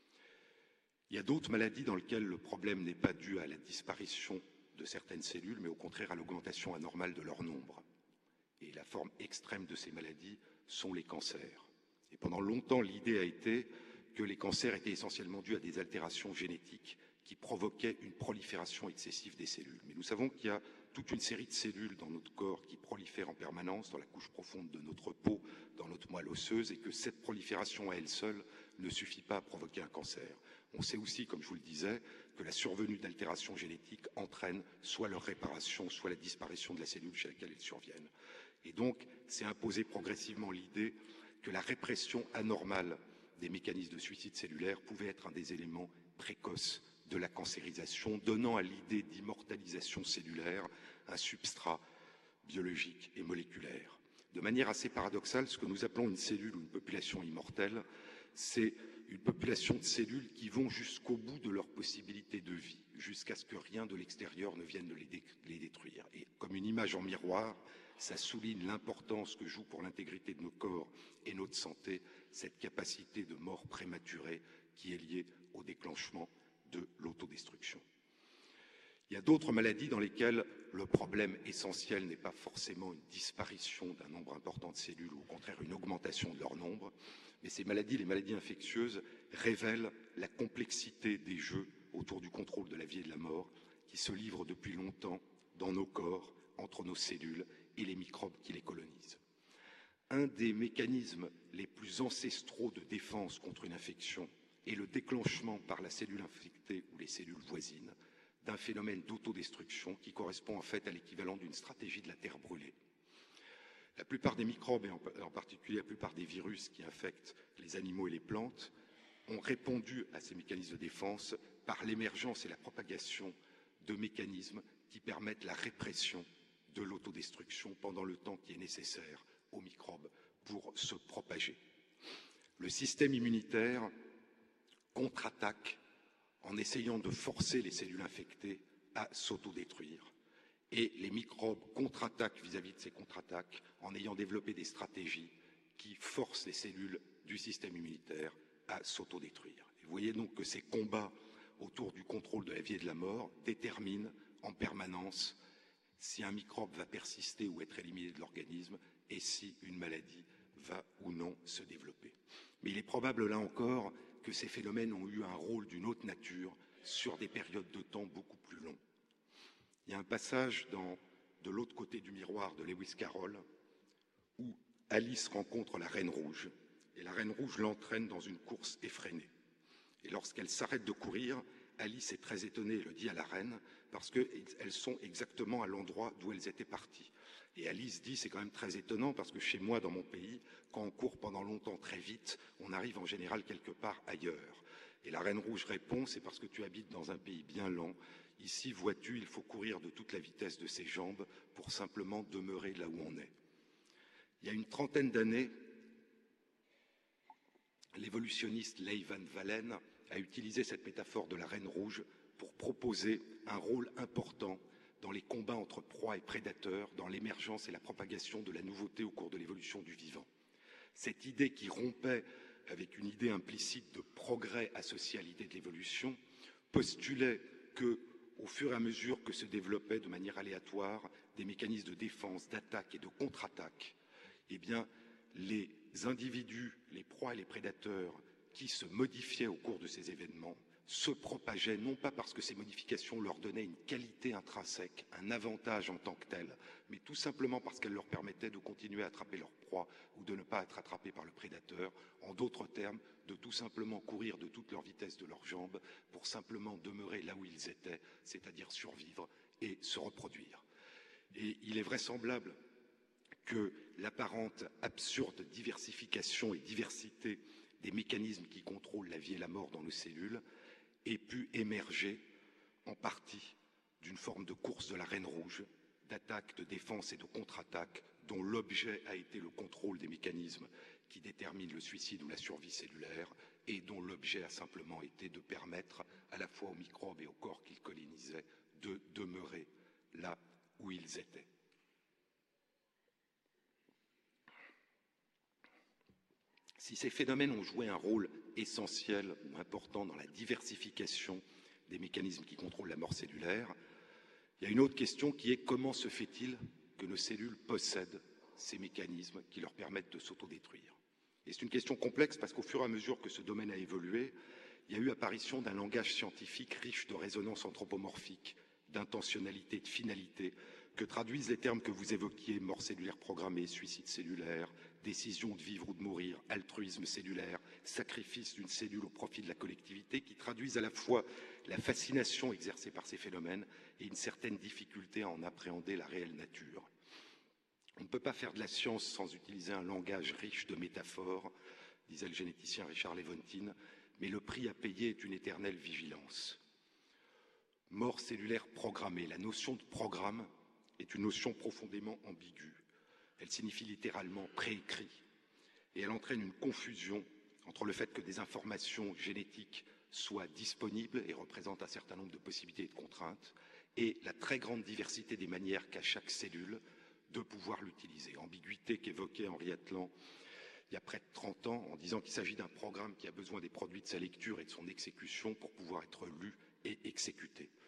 Il y a d'autres maladies dans lesquelles le problème n'est pas dû à la disparition de certaines cellules, mais au contraire à l'augmentation anormale de leur nombre. Et la forme extrême de ces maladies sont les cancers. Et pendant longtemps, l'idée a été que les cancers étaient essentiellement dus à des altérations génétiques qui provoquaient une prolifération excessive des cellules. Mais nous savons qu'il y a toute une série de cellules dans notre corps qui prolifèrent en permanence dans la couche profonde de notre peau, dans notre moelle osseuse, et que cette prolifération à elle seule ne suffit pas à provoquer un cancer. On sait aussi, comme je vous le disais, que la survenue d'altérations génétiques entraîne soit leur réparation, soit la disparition de la cellule chez laquelle elles surviennent. Et donc, c'est imposé progressivement l'idée que la répression anormale des mécanismes de suicide cellulaire pouvait être un des éléments précoces de la cancérisation, donnant à l'idée d'immortalisation cellulaire un substrat biologique et moléculaire. De manière assez paradoxale, ce que nous appelons une cellule ou une population immortelle, c'est une population de cellules qui vont jusqu'au bout de leur possibilité de vie, jusqu'à ce que rien de l'extérieur ne vienne les, dé les détruire. Et comme une image en miroir, ça souligne l'importance que joue pour l'intégrité de nos corps et notre santé cette capacité de mort prématurée qui est liée au déclenchement de l'autodestruction. Il y a d'autres maladies dans lesquelles le problème essentiel n'est pas forcément une disparition d'un nombre important de cellules ou au contraire une augmentation de leur nombre, mais ces maladies, les maladies infectieuses, révèlent la complexité des jeux autour du contrôle de la vie et de la mort qui se livrent depuis longtemps dans nos corps, entre nos cellules et les microbes qui les colonisent. Un des mécanismes les plus ancestraux de défense contre une infection est le déclenchement par la cellule infectée ou les cellules voisines d'un phénomène d'autodestruction qui correspond en fait à l'équivalent d'une stratégie de la terre brûlée. La plupart des microbes, et en particulier la plupart des virus qui infectent les animaux et les plantes, ont répondu à ces mécanismes de défense par l'émergence et la propagation de mécanismes qui permettent la répression de l'autodestruction pendant le temps qui est nécessaire aux microbes pour se propager. Le système immunitaire contre-attaque en essayant de forcer les cellules infectées à s'autodétruire. Et les microbes contre-attaquent vis-à-vis de ces contre-attaques en ayant développé des stratégies qui forcent les cellules du système immunitaire à s'autodétruire. Et vous voyez donc que ces combats autour du contrôle de la vie et de la mort déterminent en permanence si un microbe va persister ou être éliminé de l'organisme et si une maladie va ou non se développer. Mais il est probable, là encore, que ces phénomènes ont eu un rôle d'une autre nature sur des périodes de temps beaucoup plus longues. Il y a un passage dans De l'autre côté du miroir de Lewis Carroll où Alice rencontre la Reine Rouge et la Reine Rouge l'entraîne dans une course effrénée. Et lorsqu'elle s'arrête de courir, Alice est très étonnée et le dit à la Reine parce qu'elles sont exactement à l'endroit d'où elles étaient parties. Et Alice dit, c'est quand même très étonnant parce que chez moi, dans mon pays, quand on court pendant longtemps très vite, on arrive en général quelque part ailleurs. Et la Reine Rouge répond, c'est parce que tu habites dans un pays bien lent. Ici, vois-tu, il faut courir de toute la vitesse de ses jambes pour simplement demeurer là où on est. Il y a une trentaine d'années, l'évolutionniste Leigh Van Valen a utilisé cette métaphore de la Reine Rouge pour proposer un rôle important dans les combats entre proies et prédateurs, dans l'émergence et la propagation de la nouveauté au cours de l'évolution du vivant. Cette idée qui rompait avec une idée implicite de progrès associée à l'idée de l'évolution postulait que, au fur et à mesure que se développaient de manière aléatoire des mécanismes de défense, d'attaque et de contre-attaque, eh bien, les individus, les proies et les prédateurs qui se modifiaient au cours de ces événements se propageaient, non pas parce que ces modifications leur donnaient une qualité intrinsèque, un avantage en tant que tel, mais tout simplement parce qu'elles leur permettaient de continuer à attraper leur proie ou de ne pas être attrapés par le prédateur, en d'autres termes, de tout simplement courir de toute leur vitesse de leurs jambes pour simplement demeurer là où ils étaient, c'est-à-dire survivre et se reproduire. Et il est vraisemblable que l'apparente absurde diversification et diversité des mécanismes qui contrôlent la vie et la mort dans nos cellules ait pu émerger en partie d'une forme de course de la Reine Rouge, d'attaque, de défense et de contre-attaque, dont l'objet a été le contrôle des mécanismes qui déterminent le suicide ou la survie cellulaire, et dont l'objet a simplement été de permettre à la fois aux microbes et aux corps qu'ils colonisaient de demeurer là où ils étaient. Si ces phénomènes ont joué un rôle essentiel ou important dans la diversification des mécanismes qui contrôlent la mort cellulaire, il y a une autre question qui est comment se fait-il que nos cellules possèdent ces mécanismes qui leur permettent de s'autodétruire? Et c'est une question complexe parce qu'au fur et à mesure que ce domaine a évolué, il y a eu apparition d'un langage scientifique riche de résonance anthropomorphique, d'intentionnalité, de finalité, que traduisent les termes que vous évoquiez, mort cellulaire programmée, suicide cellulaire, décision de vivre ou de mourir, altruisme cellulaire, sacrifice d'une cellule au profit de la collectivité, qui traduisent à la fois la fascination exercée par ces phénomènes et une certaine difficulté à en appréhender la réelle nature. On ne peut pas faire de la science sans utiliser un langage riche de métaphores, disait le généticien Richard Lewontin, mais le prix à payer est une éternelle vigilance. Mort cellulaire programmée, la notion de programme est une notion profondément ambiguë. Elle signifie littéralement préécrit et elle entraîne une confusion entre le fait que des informations génétiques soient disponibles et représentent un certain nombre de possibilités et de contraintes et la très grande diversité des manières qu'a chaque cellule de pouvoir l'utiliser. Ambiguïté qu'évoquait Henri Atlan il y a près de trente ans en disant qu'il s'agit d'un programme qui a besoin des produits de sa lecture et de son exécution pour pouvoir être lu et exécuté.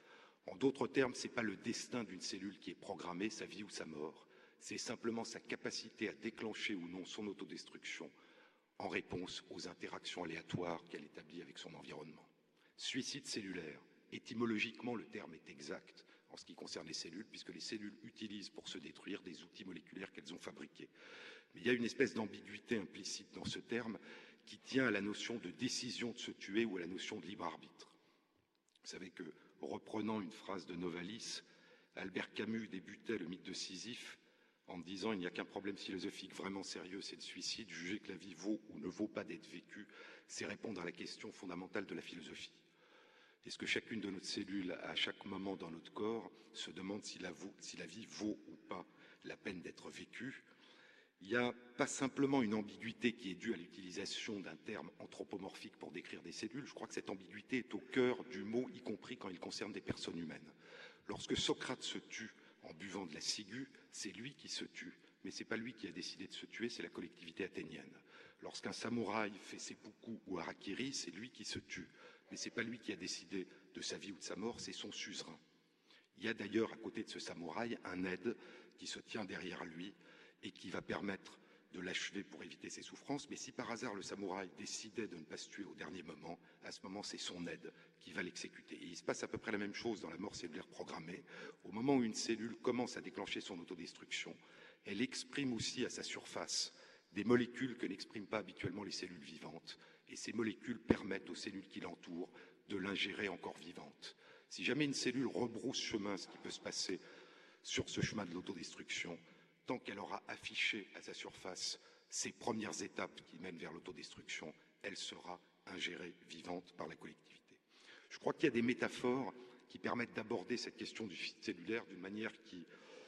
En d'autres termes, ce n'est pas le destin d'une cellule qui est programmé, sa vie ou sa mort, c'est simplement sa capacité à déclencher ou non son autodestruction en réponse aux interactions aléatoires qu'elle établit avec son environnement. Suicide cellulaire, étymologiquement le terme est exact en ce qui concerne les cellules, puisque les cellules utilisent pour se détruire des outils moléculaires qu'elles ont fabriqués. Mais il y a une espèce d'ambiguïté implicite dans ce terme qui tient à la notion de décision de se tuer ou à la notion de libre arbitre. Vous savez que, reprenant une phrase de Novalis, Albert Camus débutait le mythe de Sisyphe en disant « Il n'y a qu'un problème philosophique vraiment sérieux, c'est le suicide. Juger que la vie vaut ou ne vaut pas d'être vécue, c'est répondre à la question fondamentale de la philosophie. Est-ce que chacune de nos cellules, à chaque moment dans notre corps, se demande si la, vaut, si la vie vaut ou pas la peine d'être vécue? Il n'y a pas simplement une ambiguïté qui est due à l'utilisation d'un terme anthropomorphique pour décrire des cellules. Je crois que cette ambiguïté est au cœur du mot, y compris quand il concerne des personnes humaines. Lorsque Socrate se tue en buvant de la ciguë, c'est lui qui se tue. Mais ce n'est pas lui qui a décidé de se tuer, c'est la collectivité athénienne. Lorsqu'un samouraï fait seppuku ou harakiri, c'est lui qui se tue. Mais ce n'est pas lui qui a décidé de sa vie ou de sa mort, c'est son suzerain. Il y a d'ailleurs à côté de ce samouraï un aide qui se tient derrière lui et qui va permettre de l'achever pour éviter ses souffrances. Mais si par hasard le samouraï décidait de ne pas se tuer au dernier moment, à ce moment c'est son aide qui va l'exécuter. Et il se passe à peu près la même chose dans la mort cellulaire programmée. Au moment où une cellule commence à déclencher son autodestruction, elle exprime aussi à sa surface des molécules que n'expriment pas habituellement les cellules vivantes. Et ces molécules permettent aux cellules qui l'entourent de l'ingérer encore vivante. Si jamais une cellule rebrousse chemin, ce qui peut se passer sur ce chemin de l'autodestruction, tant qu'elle aura affiché à sa surface ces premières étapes qui mènent vers l'autodestruction, elle sera ingérée vivante par la collectivité. Je crois qu'il y a des métaphores qui permettent d'aborder cette question du suicide cellulaire d'une manière qui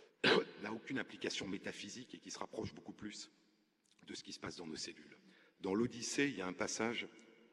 n'a aucune implication métaphysique et qui se rapproche beaucoup plus de ce qui se passe dans nos cellules. Dans l'Odyssée, il y a un passage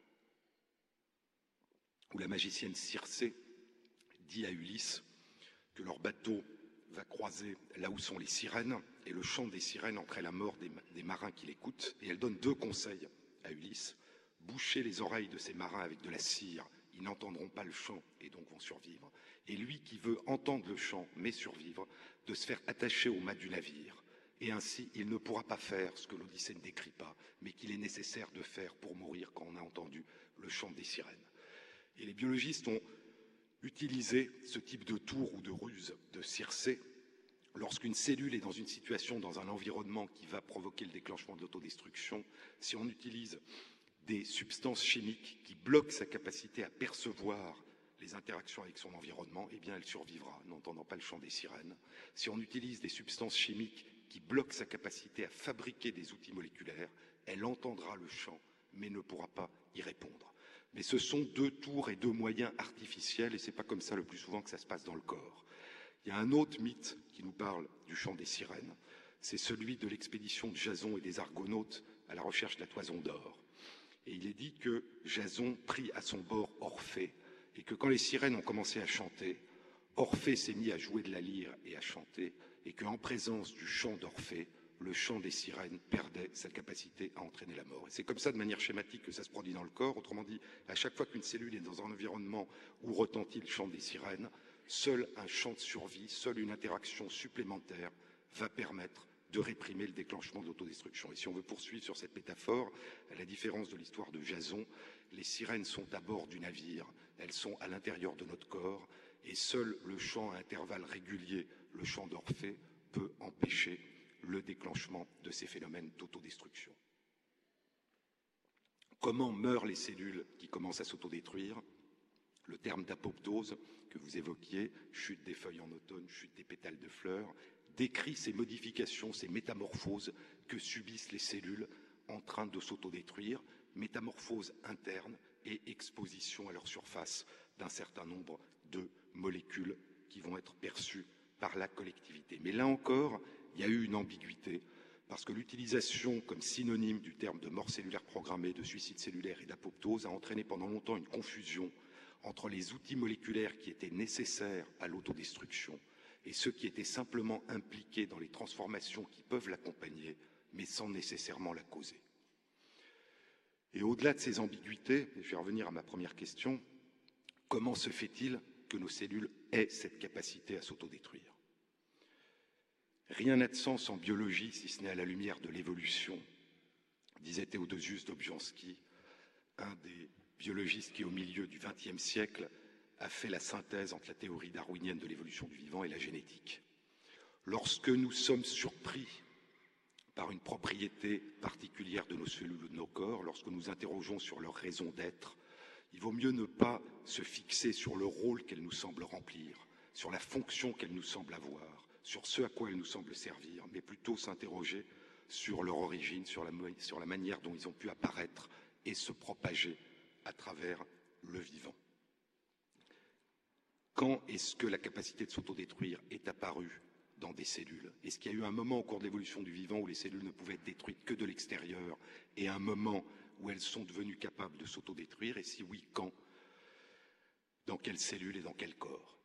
où la magicienne Circé dit à Ulysse que leur bateau va croiser là où sont les sirènes, et le chant des sirènes entraîne la mort des, des marins qui l'écoutent. Et elle donne deux conseils à Ulysse. Boucher les oreilles de ces marins avec de la cire, ils n'entendront pas le chant et donc vont survivre. Et lui qui veut entendre le chant mais survivre, de se faire attacher au mât du navire. Et ainsi, il ne pourra pas faire ce que l'Odyssée ne décrit pas, mais qu'il est nécessaire de faire pour mourir quand on a entendu le chant des sirènes. Et les biologistes ont utilisé ce type de tour ou de ruse de Circé lorsqu'une cellule est dans une situation, dans un environnement qui va provoquer le déclenchement de l'autodestruction. Si on utilise des substances chimiques qui bloquent sa capacité à percevoir les interactions avec son environnement, eh bien elle survivra, n'entendant pas le chant des sirènes. Si on utilise des substances chimiques qui bloquent sa capacité à fabriquer des outils moléculaires, elle entendra le chant, mais ne pourra pas y répondre. Mais ce sont deux tours et deux moyens artificiels, et ce n'est pas comme ça le plus souvent que ça se passe dans le corps. Il y a un autre mythe qui nous parle du chant des sirènes, c'est celui de l'expédition de Jason et des Argonautes à la recherche de la toison d'or. Et il est dit que Jason prit à son bord Orphée, et que quand les sirènes ont commencé à chanter, Orphée s'est mis à jouer de la lyre et à chanter, et qu'en présence du chant d'Orphée, le chant des sirènes perdait sa capacité à entraîner la mort. Et c'est comme ça, de manière schématique, que ça se produit dans le corps. Autrement dit, à chaque fois qu'une cellule est dans un environnement où retentit le chant des sirènes, seul un chant de survie, seule une interaction supplémentaire va permettre de réprimer le déclenchement de l'autodestruction. Et si on veut poursuivre sur cette métaphore, à la différence de l'histoire de Jason, les sirènes sont à bord du navire, elles sont à l'intérieur de notre corps, et seul le chant à intervalles réguliers, le chant d'Orphée, peut empêcher le déclenchement de ces phénomènes d'autodestruction. Comment meurent les cellules qui commencent à s'autodétruire? Le terme d'apoptose que vous évoquiez, chute des feuilles en automne, chute des pétales de fleurs, décrit ces modifications, ces métamorphoses que subissent les cellules en train de s'autodétruire, métamorphoses internes et exposition à leur surface d'un certain nombre de molécules qui vont être perçues par la collectivité. Mais là encore, il y a eu une ambiguïté, parce que l'utilisation comme synonyme du terme de mort cellulaire programmée, de suicide cellulaire et d'apoptose a entraîné pendant longtemps une confusion entre les outils moléculaires qui étaient nécessaires à l'autodestruction et ceux qui étaient simplement impliqués dans les transformations qui peuvent l'accompagner, mais sans nécessairement la causer. Et au-delà de ces ambiguïtés, et je vais revenir à ma première question, comment se fait-il que nos cellules aient cette capacité à s'autodétruire. Rien n'a de sens en biologie si ce n'est à la lumière de l'évolution, disait Théodosius Dobzhansky, un des biologistes qui, au milieu du vingtième siècle, a fait la synthèse entre la théorie darwinienne de l'évolution du vivant et la génétique. Lorsque nous sommes surpris par une propriété particulière de nos cellules ou de nos corps, lorsque nous interrogeons sur leur raison d'être, il vaut mieux ne pas se fixer sur le rôle qu'elles nous semblent remplir, sur la fonction qu'elles nous semblent avoir, sur ce à quoi elles nous semblent servir, mais plutôt s'interroger sur leur origine, sur la, sur la manière dont ils ont pu apparaître et se propager à travers le vivant. Quand est-ce que la capacité de s'autodétruire est apparue dans des cellules? Est-ce qu'il y a eu un moment au cours de l'évolution du vivant où les cellules ne pouvaient être détruites que de l'extérieur et un moment où elles sont devenues capables de s'autodétruire? Et si oui, quand? Dans quelles cellules et dans quel corps?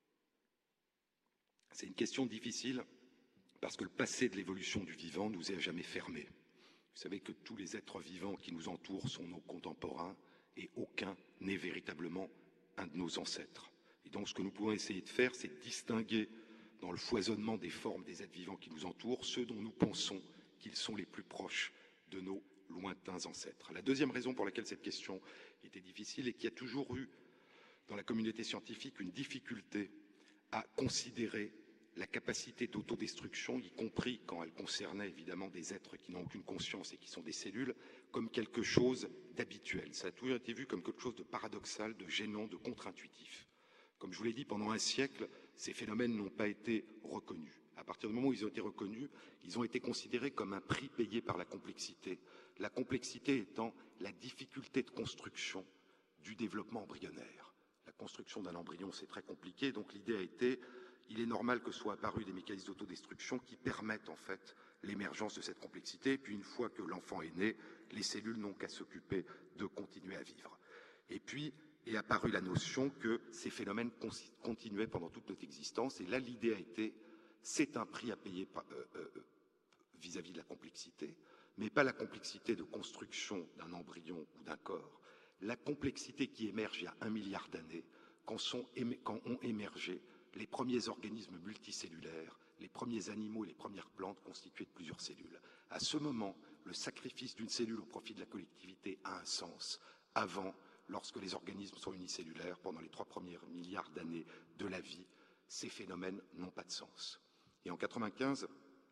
C'est une question difficile parce que le passé de l'évolution du vivant nous est à jamais fermé. Vous savez que tous les êtres vivants qui nous entourent sont nos contemporains et aucun n'est véritablement un de nos ancêtres. Et donc ce que nous pouvons essayer de faire, c'est de distinguer dans le foisonnement des formes des êtres vivants qui nous entourent ceux dont nous pensons qu'ils sont les plus proches de nos lointains ancêtres. La deuxième raison pour laquelle cette question était difficile est qu'il y a toujours eu dans la communauté scientifique une difficulté à considérer la capacité d'autodestruction, y compris quand elle concernait évidemment des êtres qui n'ont aucune conscience et qui sont des cellules, comme quelque chose d'habituel. Ça a toujours été vu comme quelque chose de paradoxal, de gênant, de contre-intuitif. Comme je vous l'ai dit, pendant un siècle, ces phénomènes n'ont pas été reconnus. À partir du moment où ils ont été reconnus, ils ont été considérés comme un prix payé par la complexité. La complexité étant la difficulté de construction du développement embryonnaire. La construction d'un embryon, c'est très compliqué, donc l'idée a été, il est normal que soient apparus des mécanismes d'autodestruction qui permettent en fait l'émergence de cette complexité. Et puis une fois que l'enfant est né, les cellules n'ont qu'à s'occuper de continuer à vivre. Et puis est apparue la notion que ces phénomènes continuaient pendant toute notre existence. Et là, l'idée a été, c'est un prix à payer euh, euh, vis-à-vis de la complexité, mais pas la complexité de construction d'un embryon ou d'un corps. La complexité qui émerge il y a un milliard d'années, quand, quand ont émergé les premiers organismes multicellulaires, les premiers animaux et les premières plantes constituées de plusieurs cellules. À ce moment, le sacrifice d'une cellule au profit de la collectivité a un sens. Avant, lorsque les organismes sont unicellulaires, pendant les trois premiers milliards d'années de la vie, ces phénomènes n'ont pas de sens. Et en quatre-vingt-quinze,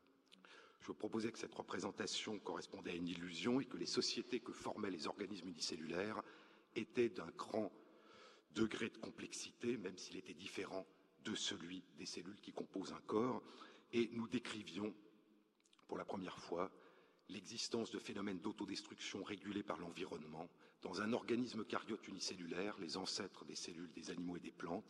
je proposais que cette représentation correspondait à une illusion et que les sociétés que formaient les organismes unicellulaires étaient d'un grand degré de complexité, même s'il était différent de celui des cellules qui composent un corps. Et nous décrivions, pour la première fois, l'existence de phénomènes d'autodestruction régulés par l'environnement dans un organisme caryote unicellulaire, les ancêtres des cellules des animaux et des plantes,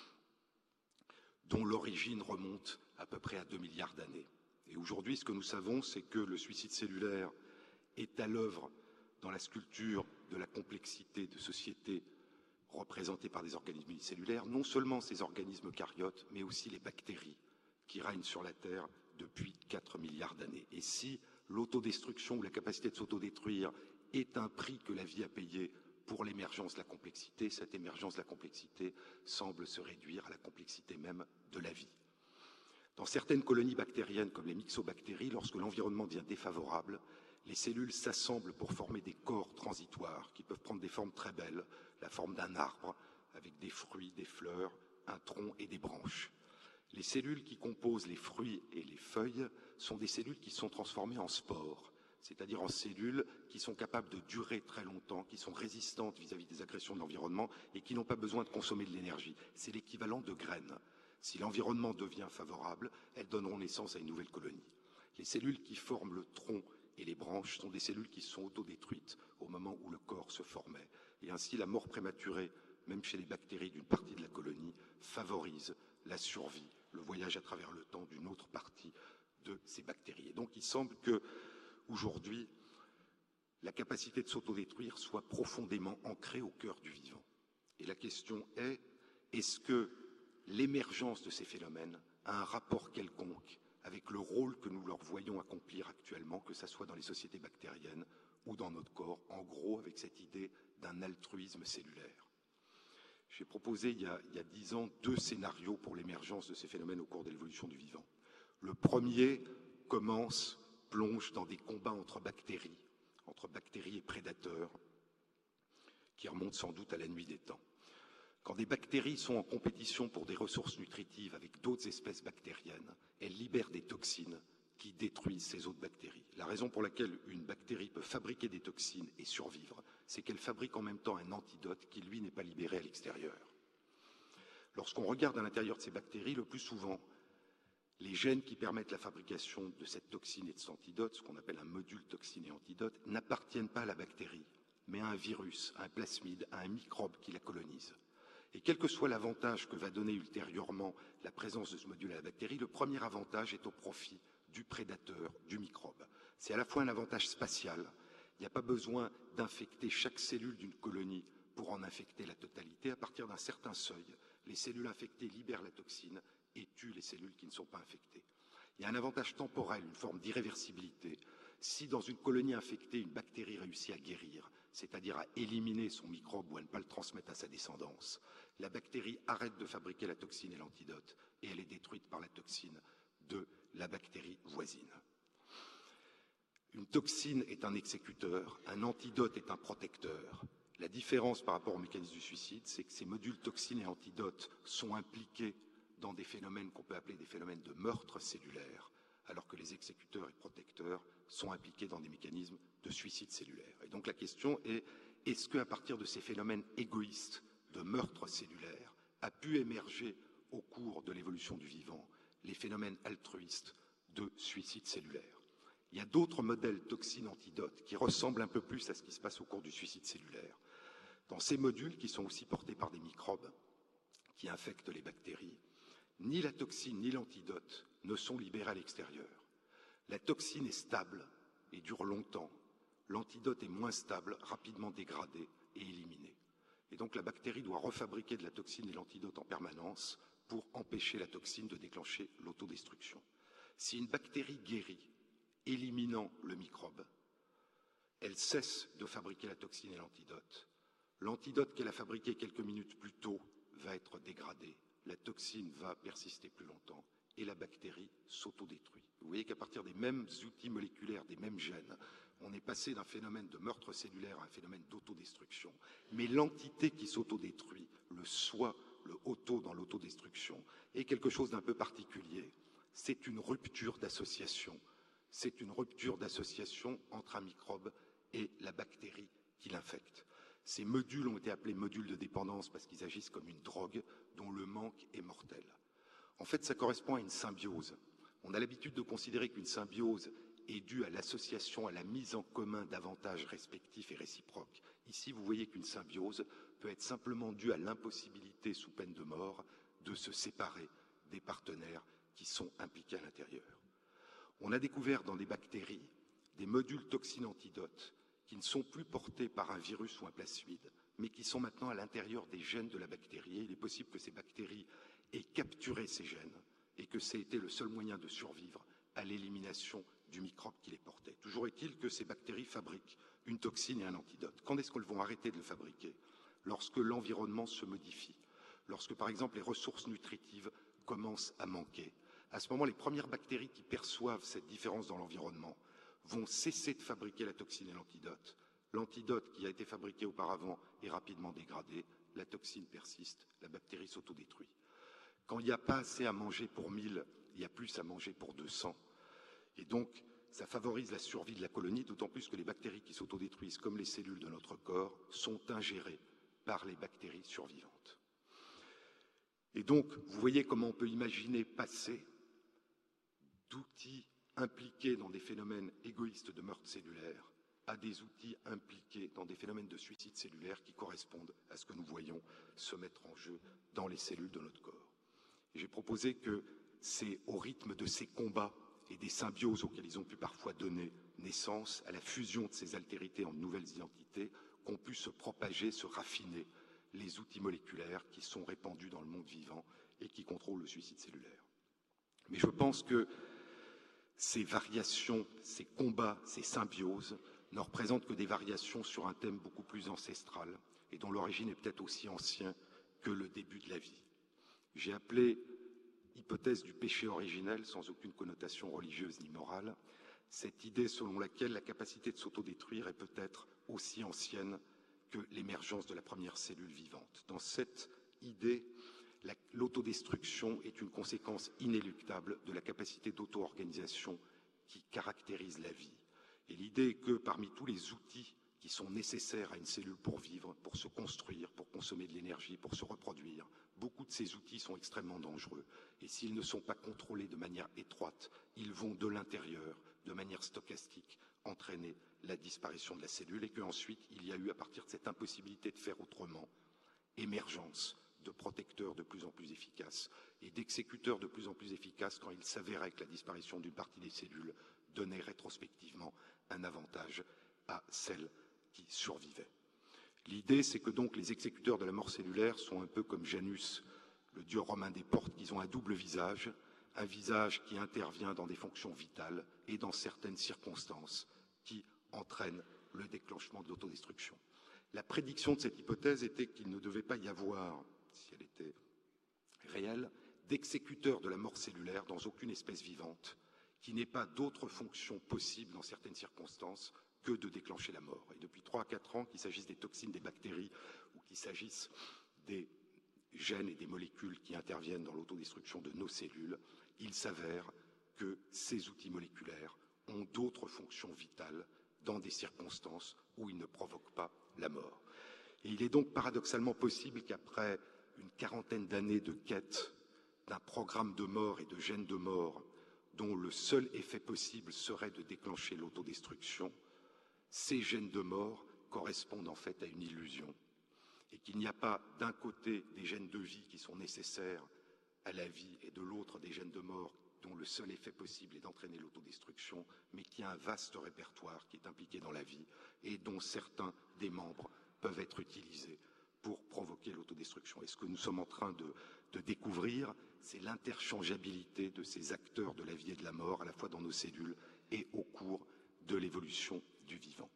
dont l'origine remonte à peu près à deux milliards d'années. Et aujourd'hui, ce que nous savons, c'est que le suicide cellulaire est à l'œuvre dans la sculpture de la complexité de sociétés représentées par des organismes unicellulaires, non seulement ces organismes caryotes, mais aussi les bactéries qui règnent sur la Terre depuis quatre milliards d'années. Et si l'autodestruction ou la capacité de s'autodétruire est un prix que la vie a payé pour l'émergence de la complexité, cette émergence de la complexité semble se réduire à la complexité même de la vie. Dans certaines colonies bactériennes, comme les myxobactéries, lorsque l'environnement devient défavorable, les cellules s'assemblent pour former des corps transitoires qui peuvent prendre des formes très belles, la forme d'un arbre avec des fruits, des fleurs, un tronc et des branches. Les cellules qui composent les fruits et les feuilles sont des cellules qui sont transformées en spores, c'est-à-dire en cellules qui sont capables de durer très longtemps, qui sont résistantes vis-à-vis des agressions de l'environnement et qui n'ont pas besoin de consommer de l'énergie. C'est l'équivalent de graines. Si l'environnement devient favorable, elles donneront naissance à une nouvelle colonie. Les cellules qui forment le tronc et les branches sont des cellules qui se sont autodétruites au moment où le corps se formait. Et ainsi, la mort prématurée, même chez les bactéries d'une partie de la colonie, favorise la survie, le voyage à travers le temps d'une autre partie de ces bactéries. Et donc, il semble que, aujourd'hui, la capacité de s'autodétruire soit profondément ancrée au cœur du vivant. Et la question est, est-ce que l'émergence de ces phénomènes a un rapport quelconque avec le rôle que nous leur voyons accomplir actuellement, que ce soit dans les sociétés bactériennes ou dans notre corps, en gros avec cette idée d'un altruisme cellulaire. J'ai proposé il y, a, il y a dix ans deux scénarios pour l'émergence de ces phénomènes au cours de l'évolution du vivant. Le premier commence, plonge dans des combats entre bactéries, entre bactéries et prédateurs, qui remontent sans doute à la nuit des temps. Quand des bactéries sont en compétition pour des ressources nutritives avec d'autres espèces bactériennes, elles libèrent des toxines qui détruisent ces autres bactéries. La raison pour laquelle une bactérie peut fabriquer des toxines et survivre, c'est qu'elle fabrique en même temps un antidote qui, lui, n'est pas libéré à l'extérieur. Lorsqu'on regarde à l'intérieur de ces bactéries, le plus souvent, les gènes qui permettent la fabrication de cette toxine et de cet antidote, ce qu'on appelle un module toxine et antidote, n'appartiennent pas à la bactérie, mais à un virus, à un plasmide, à un microbe qui la colonise. Et quel que soit l'avantage que va donner ultérieurement la présence de ce module à la bactérie, le premier avantage est au profit du prédateur, du microbe. C'est à la fois un avantage spatial. Il n'y a pas besoin d'infecter chaque cellule d'une colonie pour en infecter la totalité. À partir d'un certain seuil, les cellules infectées libèrent la toxine et tuent les cellules qui ne sont pas infectées. Il y a un avantage temporel, une forme d'irréversibilité. Si dans une colonie infectée, une bactérie réussit à guérir, c'est-à-dire à éliminer son microbe ou à ne pas le transmettre à sa descendance, la bactérie arrête de fabriquer la toxine et l'antidote et elle est détruite par la toxine de la bactérie voisine. Une toxine est un exécuteur, un antidote est un protecteur. La différence par rapport au mécanisme du suicide, c'est que ces modules toxines et antidotes sont impliqués dans des phénomènes qu'on peut appeler des phénomènes de meurtre cellulaire, alors que les exécuteurs et protecteurs sont impliqués dans des mécanismes de suicide cellulaire. Et donc la question est, est-ce qu'à partir de ces phénomènes égoïstes de meurtre cellulaire a pu émerger au cours de l'évolution du vivant les phénomènes altruistes de suicide cellulaire? Il y a d'autres modèles toxines-antidotes qui ressemblent un peu plus à ce qui se passe au cours du suicide cellulaire. Dans ces modules, qui sont aussi portés par des microbes qui infectent les bactéries, ni la toxine ni l'antidote ne sont libérés à l'extérieur. La toxine est stable et dure longtemps. L'antidote est moins stable, rapidement dégradé et éliminé. Et donc la bactérie doit refabriquer de la toxine et l'antidote en permanence pour empêcher la toxine de déclencher l'autodestruction. Si une bactérie guérit, éliminant le microbe, elle cesse de fabriquer la toxine et l'antidote. L'antidote qu'elle a fabriqué quelques minutes plus tôt va être dégradé. La toxine va persister plus longtemps et la bactérie s'autodétruit. Vous voyez qu'à partir des mêmes outils moléculaires, des mêmes gènes, on est passé d'un phénomène de meurtre cellulaire à un phénomène d'autodestruction. Mais l'entité qui s'autodétruit, le soi, le auto dans l'autodestruction, est quelque chose d'un peu particulier. C'est une rupture d'association. C'est une rupture d'association entre un microbe et la bactérie qui l'infecte. Ces modules ont été appelés modules de dépendance parce qu'ils agissent comme une drogue dont le manque est mortel. En fait, ça correspond à une symbiose. On a l'habitude de considérer qu'une symbiose est due à l'association, à la mise en commun d'avantages respectifs et réciproques. Ici, vous voyez qu'une symbiose peut être simplement due à l'impossibilité, sous peine de mort, de se séparer des partenaires qui sont impliqués à l'intérieur. On a découvert dans des bactéries des modules toxines-antidotes qui ne sont plus portés par un virus ou un plasmide, mais qui sont maintenant à l'intérieur des gènes de la bactérie. Et il est possible que ces bactéries aient capturé ces gènes et que ça ait été le seul moyen de survivre à l'élimination du microbe qui les portait. Toujours est-il que ces bactéries fabriquent une toxine et un antidote. Quand est-ce qu'elles vont arrêter de le fabriquer? Lorsque l'environnement se modifie, lorsque par exemple les ressources nutritives commencent à manquer. À ce moment, les premières bactéries qui perçoivent cette différence dans l'environnement vont cesser de fabriquer la toxine et l'antidote. L'antidote qui a été fabriqué auparavant est rapidement dégradé, la toxine persiste, la bactérie s'autodétruit. Quand il n'y a pas assez à manger pour mille, il y a plus à manger pour deux cents. Et donc, ça favorise la survie de la colonie, d'autant plus que les bactéries qui s'autodétruisent, comme les cellules de notre corps, sont ingérées par les bactéries survivantes. Et donc, vous voyez comment on peut imaginer passer d'outils impliqués dans des phénomènes égoïstes de meurtre cellulaire à des outils impliqués dans des phénomènes de suicide cellulaire qui correspondent à ce que nous voyons se mettre en jeu dans les cellules de notre corps. J'ai proposé que c'est au rythme de ces combats et des symbioses auxquelles ils ont pu parfois donner naissance, à la fusion de ces altérités en nouvelles identités, qu'ont pu se propager, se raffiner les outils moléculaires qui sont répandus dans le monde vivant et qui contrôlent le suicide cellulaire. Mais je pense que ces variations, ces combats, ces symbioses ne représentent que des variations sur un thème beaucoup plus ancestral et dont l'origine est peut-être aussi ancienne que le début de la vie. J'ai appelé hypothèse du péché originel, sans aucune connotation religieuse ni morale, cette idée selon laquelle la capacité de s'autodétruire est peut-être aussi ancienne que l'émergence de la première cellule vivante. Dans cette idée, l'autodestruction est une conséquence inéluctable de la capacité d'auto-organisation qui caractérise la vie. Et l'idée est que parmi tous les outils qui sont nécessaires à une cellule pour vivre, pour se construire, pour consommer de l'énergie, pour se reproduire, beaucoup de ces outils sont extrêmement dangereux. Et s'ils ne sont pas contrôlés de manière étroite, ils vont de l'intérieur, de manière stochastique, entraîner la disparition de la cellule et qu'ensuite il y a eu, à partir de cette impossibilité de faire autrement, émergence de protecteurs de plus en plus efficaces et d'exécuteurs de plus en plus efficaces quand il s'avérait que la disparition d'une partie des cellules donnait rétrospectivement un avantage à celles qui survivaient. L'idée, c'est que donc les exécuteurs de la mort cellulaire sont un peu comme Janus, le dieu romain des portes, qu'ils ont un double visage, un visage qui intervient dans des fonctions vitales et dans certaines circonstances qui entraînent le déclenchement de l'autodestruction. La prédiction de cette hypothèse était qu'il ne devait pas y avoir, si elle était réelle, d'exécuteurs de la mort cellulaire dans aucune espèce vivante, qui n'ait pas d'autre fonction possible dans certaines circonstances que de déclencher la mort. Et depuis trois à quatre ans, qu'il s'agisse des toxines des bactéries ou qu'il s'agisse des gènes et des molécules qui interviennent dans l'autodestruction de nos cellules, il s'avère que ces outils moléculaires ont d'autres fonctions vitales dans des circonstances où ils ne provoquent pas la mort. Et il est donc paradoxalement possible qu'après une quarantaine d'années de quête d'un programme de mort et de gènes de mort dont le seul effet possible serait de déclencher l'autodestruction, ces gènes de mort correspondent en fait à une illusion et qu'il n'y a pas d'un côté des gènes de vie qui sont nécessaires à la vie et de l'autre des gènes de mort dont le seul effet possible est d'entraîner l'autodestruction, mais qui a un vaste répertoire qui est impliqué dans la vie et dont certains des membres peuvent être utilisés pour provoquer l'autodestruction. Et ce que nous sommes en train de, de découvrir, c'est l'interchangeabilité de ces acteurs de la vie et de la mort, à la fois dans nos cellules et au cours de l'évolution du vivant.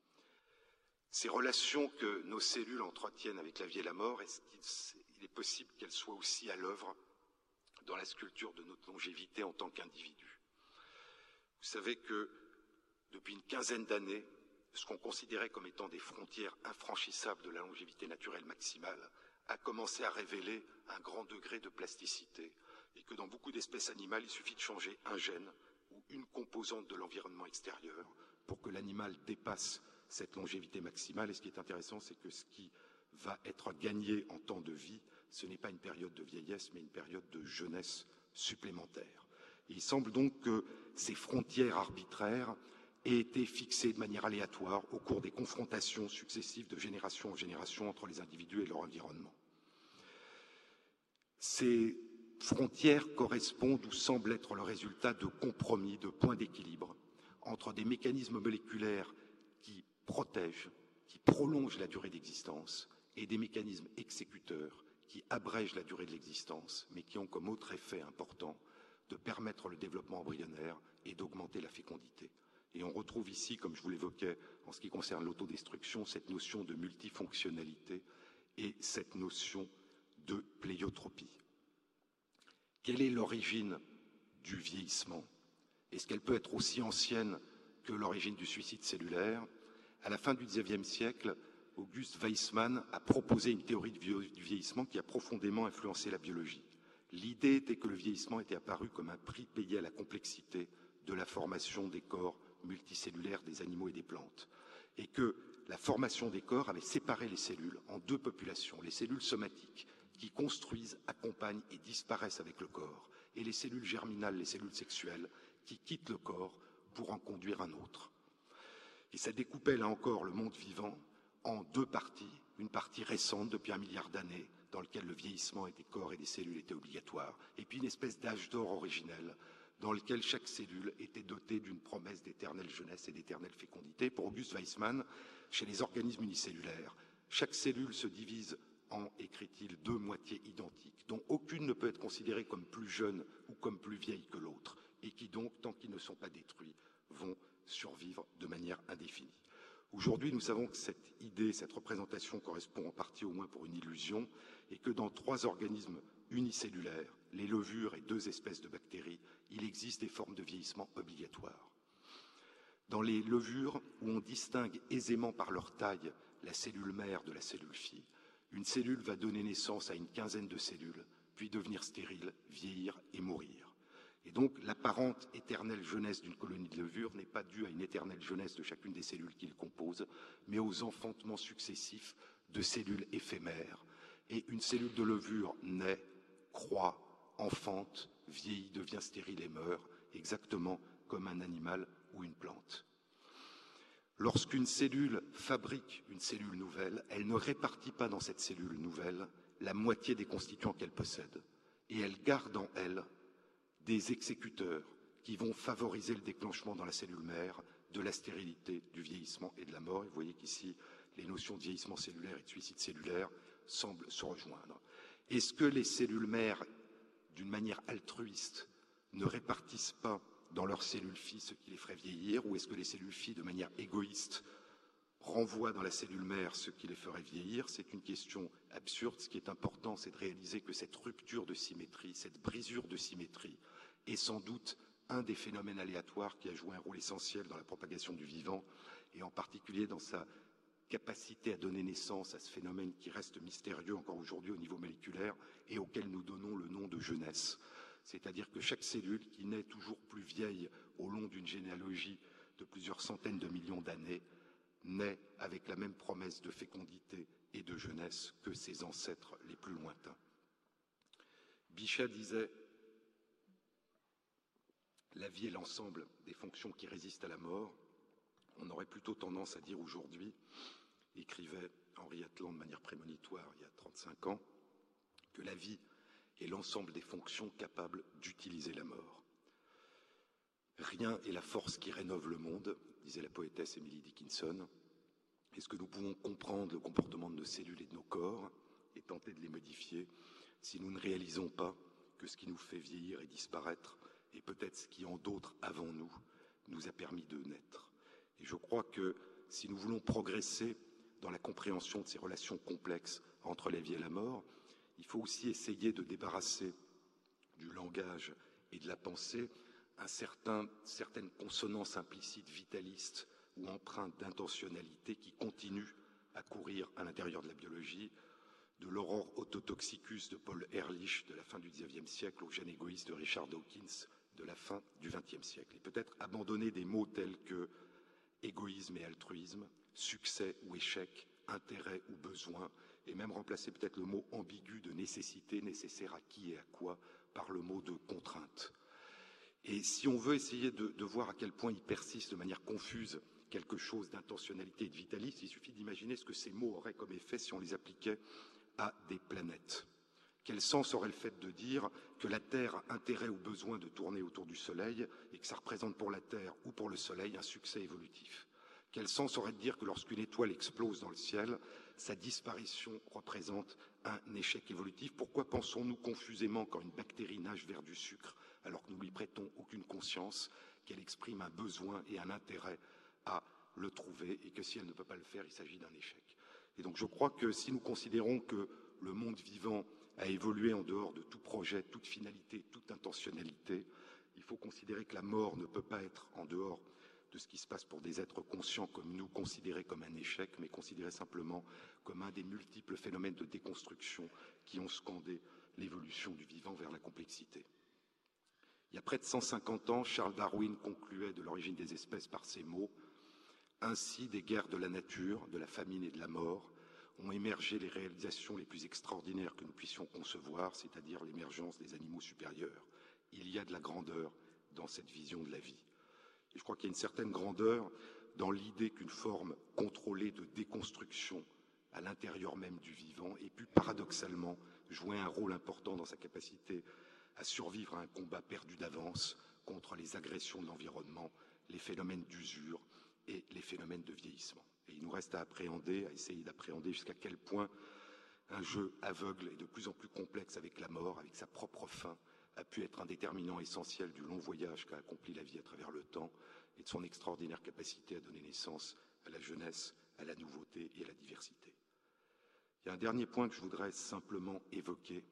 Ces relations que nos cellules entretiennent avec la vie et la mort, est-ce qu'il est possible qu'elles soient aussi à l'œuvre dans la sculpture de notre longévité en tant qu'individu? Vous savez que depuis une quinzaine d'années, ce qu'on considérait comme étant des frontières infranchissables de la longévité naturelle maximale a commencé à révéler un grand degré de plasticité et que dans beaucoup d'espèces animales, il suffit de changer un gène ou une composante de l'environnement extérieur pour que l'animal dépasse cette longévité maximale. Et ce qui est intéressant, c'est que ce qui va être gagné en temps de vie, ce n'est pas une période de vieillesse, mais une période de jeunesse supplémentaire. Et il semble donc que ces frontières arbitraires aient été fixées de manière aléatoire au cours des confrontations successives de génération en génération entre les individus et leur environnement. Ces frontières correspondent ou semblent être le résultat de compromis, de points d'équilibre entre des mécanismes moléculaires qui protègent, qui prolongent la durée d'existence et des mécanismes exécuteurs qui abrègent la durée de l'existence, mais qui ont comme autre effet important de permettre le développement embryonnaire et d'augmenter la fécondité. Et on retrouve ici, comme je vous l'évoquais en ce qui concerne l'autodestruction, cette notion de multifonctionnalité et cette notion de pléiotropie. Quelle est l'origine du vieillissement? Est-ce qu'elle peut être aussi ancienne que l'origine du suicide cellulaire? À la fin du dix-neuvième siècle, August Weismann a proposé une théorie du vieillissement qui a profondément influencé la biologie. L'idée était que le vieillissement était apparu comme un prix payé à la complexité de la formation des corps multicellulaires des animaux et des plantes, et que la formation des corps avait séparé les cellules en deux populations, les cellules somatiques qui construisent, accompagnent et disparaissent avec le corps, et les cellules germinales, les cellules sexuelles, qui quittent le corps pour en conduire un autre. Et ça découpait là encore le monde vivant en deux parties, une partie récente depuis un milliard d'années, dans laquelle le vieillissement des corps et des cellules était obligatoire, et puis une espèce d'âge d'or originel, dans lequel chaque cellule était dotée d'une promesse d'éternelle jeunesse et d'éternelle fécondité. Pour August Weismann, chez les organismes unicellulaires, chaque cellule se divise en, écrit-il, deux moitiés identiques, dont aucune ne peut être considérée comme plus jeune ou comme plus vieille que l'autre, et qui donc, tant qu'ils ne sont pas détruits, vont survivre de manière indéfinie. Aujourd'hui, nous savons que cette idée, cette représentation correspond en partie au moins pour une illusion, et que dans trois organismes unicellulaires, les levures et deux espèces de bactéries, il existe des formes de vieillissement obligatoires. Dans les levures, où on distingue aisément par leur taille la cellule mère de la cellule fille, une cellule va donner naissance à une quinzaine de cellules, puis devenir stérile, vieillir et mourir. Et donc, l'apparente éternelle jeunesse d'une colonie de levures n'est pas due à une éternelle jeunesse de chacune des cellules qui le composent, mais aux enfantements successifs de cellules éphémères. Et une cellule de levure naît, croît, enfante, vieillit, devient stérile et meurt, exactement comme un animal ou une plante. Lorsqu'une cellule fabrique une cellule nouvelle, elle ne répartit pas dans cette cellule nouvelle la moitié des constituants qu'elle possède, et elle garde en elle des exécuteurs qui vont favoriser le déclenchement dans la cellule mère de la stérilité, du vieillissement et de la mort. Et vous voyez qu'ici, les notions de vieillissement cellulaire et de suicide cellulaire semblent se rejoindre. Est-ce que les cellules mères, d'une manière altruiste, ne répartissent pas dans leurs cellules filles ce qui les ferait vieillir, ou est-ce que les cellules filles, de manière égoïste, renvoient dans la cellule mère ce qui les ferait vieillir? C'est une question absurde. Ce qui est important, c'est de réaliser que cette rupture de symétrie, cette brisure de symétrie, est sans doute un des phénomènes aléatoires qui a joué un rôle essentiel dans la propagation du vivant, et en particulier dans sa capacité à donner naissance à ce phénomène qui reste mystérieux encore aujourd'hui au niveau moléculaire et auquel nous donnons le nom de jeunesse. C'est-à-dire que chaque cellule qui naît toujours plus vieille au long d'une généalogie de plusieurs centaines de millions d'années naît avec la même promesse de fécondité et de jeunesse que ses ancêtres les plus lointains. Bichat disait « La vie est l'ensemble des fonctions qui résistent à la mort ». On aurait plutôt tendance à dire aujourd'hui, écrivait Henri Atlan de manière prémonitoire il y a trente-cinq ans, que la vie est l'ensemble des fonctions capables d'utiliser la mort. Rien est la force qui rénove le monde, disait la poétesse Emily Dickinson. Est-ce que nous pouvons comprendre le comportement de nos cellules et de nos corps et tenter de les modifier si nous ne réalisons pas que ce qui nous fait vieillir et disparaître est peut-être ce qui, en d'autres avant nous, nous a permis de naître? Et je crois que si nous voulons progresser dans la compréhension de ces relations complexes entre la vie et la mort, il faut aussi essayer de débarrasser du langage et de la pensée un certain, certaines consonances implicites vitalistes ou empreintes d'intentionnalité qui continuent à courir à l'intérieur de la biologie, de l'aurore autotoxicus de Paul Ehrlich de la fin du dix-neuvième siècle au gène égoïste de Richard Dawkins de la fin du vingtième siècle. Et peut-être abandonner des mots tels que égoïsme et altruisme, succès ou échec, intérêt ou besoin, et même remplacer peut-être le mot ambigu de nécessité, nécessaire à qui et à quoi, par le mot de contrainte. Et si on veut essayer de, de voir à quel point il persiste de manière confuse quelque chose d'intentionnalité et de vitalisme, il suffit d'imaginer ce que ces mots auraient comme effet si on les appliquait à des planètes. Quel sens aurait le fait de dire que la Terre a intérêt ou besoin de tourner autour du Soleil et que ça représente pour la Terre ou pour le Soleil un succès évolutif? Quel sens aurait de dire que lorsqu'une étoile explose dans le ciel, sa disparition représente un échec évolutif? Pourquoi pensons-nous confusément quand une bactérie nage vers du sucre, alors que nous lui prêtons aucune conscience, qu'elle exprime un besoin et un intérêt à le trouver, et que si elle ne peut pas le faire, il s'agit d'un échec? Et donc je crois que si nous considérons que le monde vivant a évolué en dehors de tout projet, toute finalité, toute intentionnalité, il faut considérer que la mort ne peut pas être en dehors de ce qui se passe pour des êtres conscients comme nous, considérés comme un échec, mais considérés simplement comme un des multiples phénomènes de déconstruction qui ont scandé l'évolution du vivant vers la complexité. Il y a près de cent cinquante ans, Charles Darwin concluait de l'origine des espèces par ces mots: « Ainsi, des guerres de la nature, de la famine et de la mort, ont émergé les réalisations les plus extraordinaires que nous puissions concevoir, c'est-à-dire l'émergence des animaux supérieurs. Il y a de la grandeur dans cette vision de la vie. » Et je crois qu'il y a une certaine grandeur dans l'idée qu'une forme contrôlée de déconstruction à l'intérieur même du vivant ait pu paradoxalement jouer un rôle important dans sa capacité à survivre à un combat perdu d'avance contre les agressions de l'environnement, les phénomènes d'usure et les phénomènes de vieillissement. Et il nous reste à appréhender, à essayer d'appréhender jusqu'à quel point un jeu aveugle et de plus en plus complexe avec la mort, avec sa propre fin, a pu être un déterminant essentiel du long voyage qu'a accompli la vie à travers le temps et de son extraordinaire capacité à donner naissance à la jeunesse, à la nouveauté et à la diversité. Il y a un dernier point que je voudrais simplement évoquer.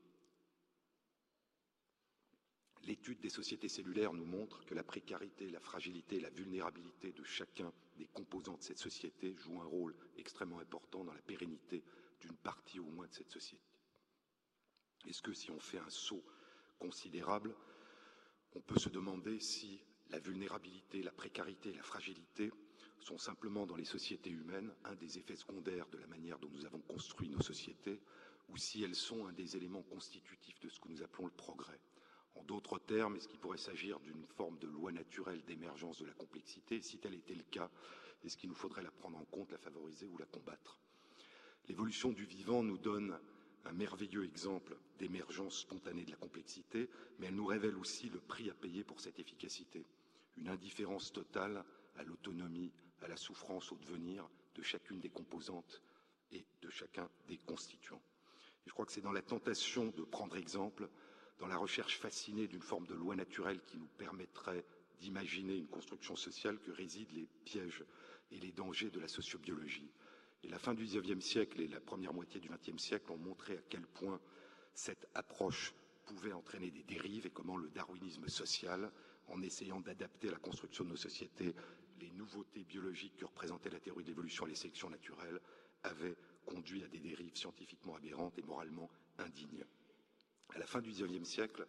L'étude des sociétés cellulaires nous montre que la précarité, la fragilité et la vulnérabilité de chacun des composants de cette société jouent un rôle extrêmement important dans la pérennité d'une partie au moins de cette société. Est-ce que si on fait un saut considérable, on peut se demander si la vulnérabilité, la précarité et la fragilité sont simplement dans les sociétés humaines un des effets secondaires de la manière dont nous avons construit nos sociétés, ou si elles sont un des éléments constitutifs de ce que nous appelons le progrès. En d'autres termes, est-ce qu'il pourrait s'agir d'une forme de loi naturelle d'émergence de la complexité? Et si tel était le cas, est-ce qu'il nous faudrait la prendre en compte, la favoriser ou la combattre? L'évolution du vivant nous donne un merveilleux exemple d'émergence spontanée de la complexité, mais elle nous révèle aussi le prix à payer pour cette efficacité. Une indifférence totale à l'autonomie, à la souffrance, au devenir de chacune des composantes et de chacun des constituants. Et je crois que c'est dans la tentation de prendre exemple, dans la recherche fascinée d'une forme de loi naturelle qui nous permettrait d'imaginer une construction sociale que résident les pièges et les dangers de la sociobiologie. Et la fin du dix-neuvième siècle et la première moitié du vingtième siècle ont montré à quel point cette approche pouvait entraîner des dérives et comment le darwinisme social, en essayant d'adapter à la construction de nos sociétés les nouveautés biologiques que représentait la théorie de l'évolution et les sélections naturelles, avait conduit à des dérives scientifiquement aberrantes et moralement indignes. À la fin du dix-neuvième siècle,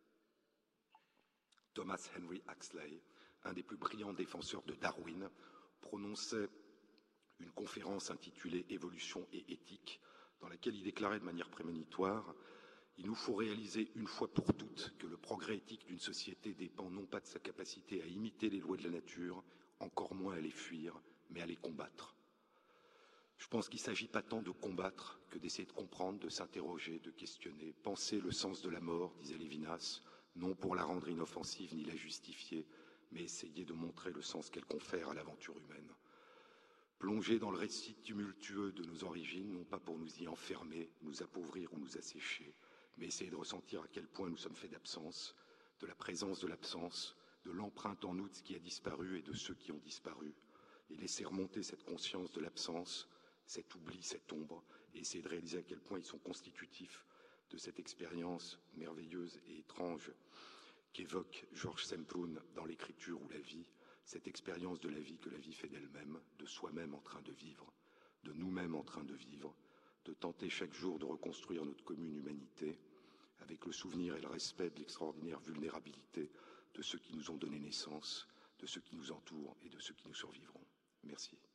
Thomas Henry Huxley, un des plus brillants défenseurs de Darwin, prononçait une conférence intitulée « Évolution et éthique », dans laquelle il déclarait de manière prémonitoire « Il nous faut réaliser une fois pour toutes que le progrès éthique d'une société dépend non pas de sa capacité à imiter les lois de la nature, encore moins à les fuir, mais à les combattre. » Je pense qu'il ne s'agit pas tant de combattre que d'essayer de comprendre, de s'interroger, de questionner. Penser le sens de la mort, disait Lévinas, non pour la rendre inoffensive ni la justifier, mais essayer de montrer le sens qu'elle confère à l'aventure humaine. Plonger dans le récit tumultueux de nos origines, non pas pour nous y enfermer, nous appauvrir ou nous assécher, mais essayer de ressentir à quel point nous sommes faits d'absence, de la présence de l'absence, de l'empreinte en nous de ce qui a disparu et de ceux qui ont disparu, et laisser remonter cette conscience de l'absence, cet oubli, cette ombre, et essayer de réaliser à quel point ils sont constitutifs de cette expérience merveilleuse et étrange qu'évoque Georges Semplun dans l'écriture ou la vie, cette expérience de la vie que la vie fait d'elle-même, de soi-même en train de vivre, de nous-mêmes en train de vivre, de tenter chaque jour de reconstruire notre commune humanité, avec le souvenir et le respect de l'extraordinaire vulnérabilité de ceux qui nous ont donné naissance, de ceux qui nous entourent et de ceux qui nous survivront. Merci.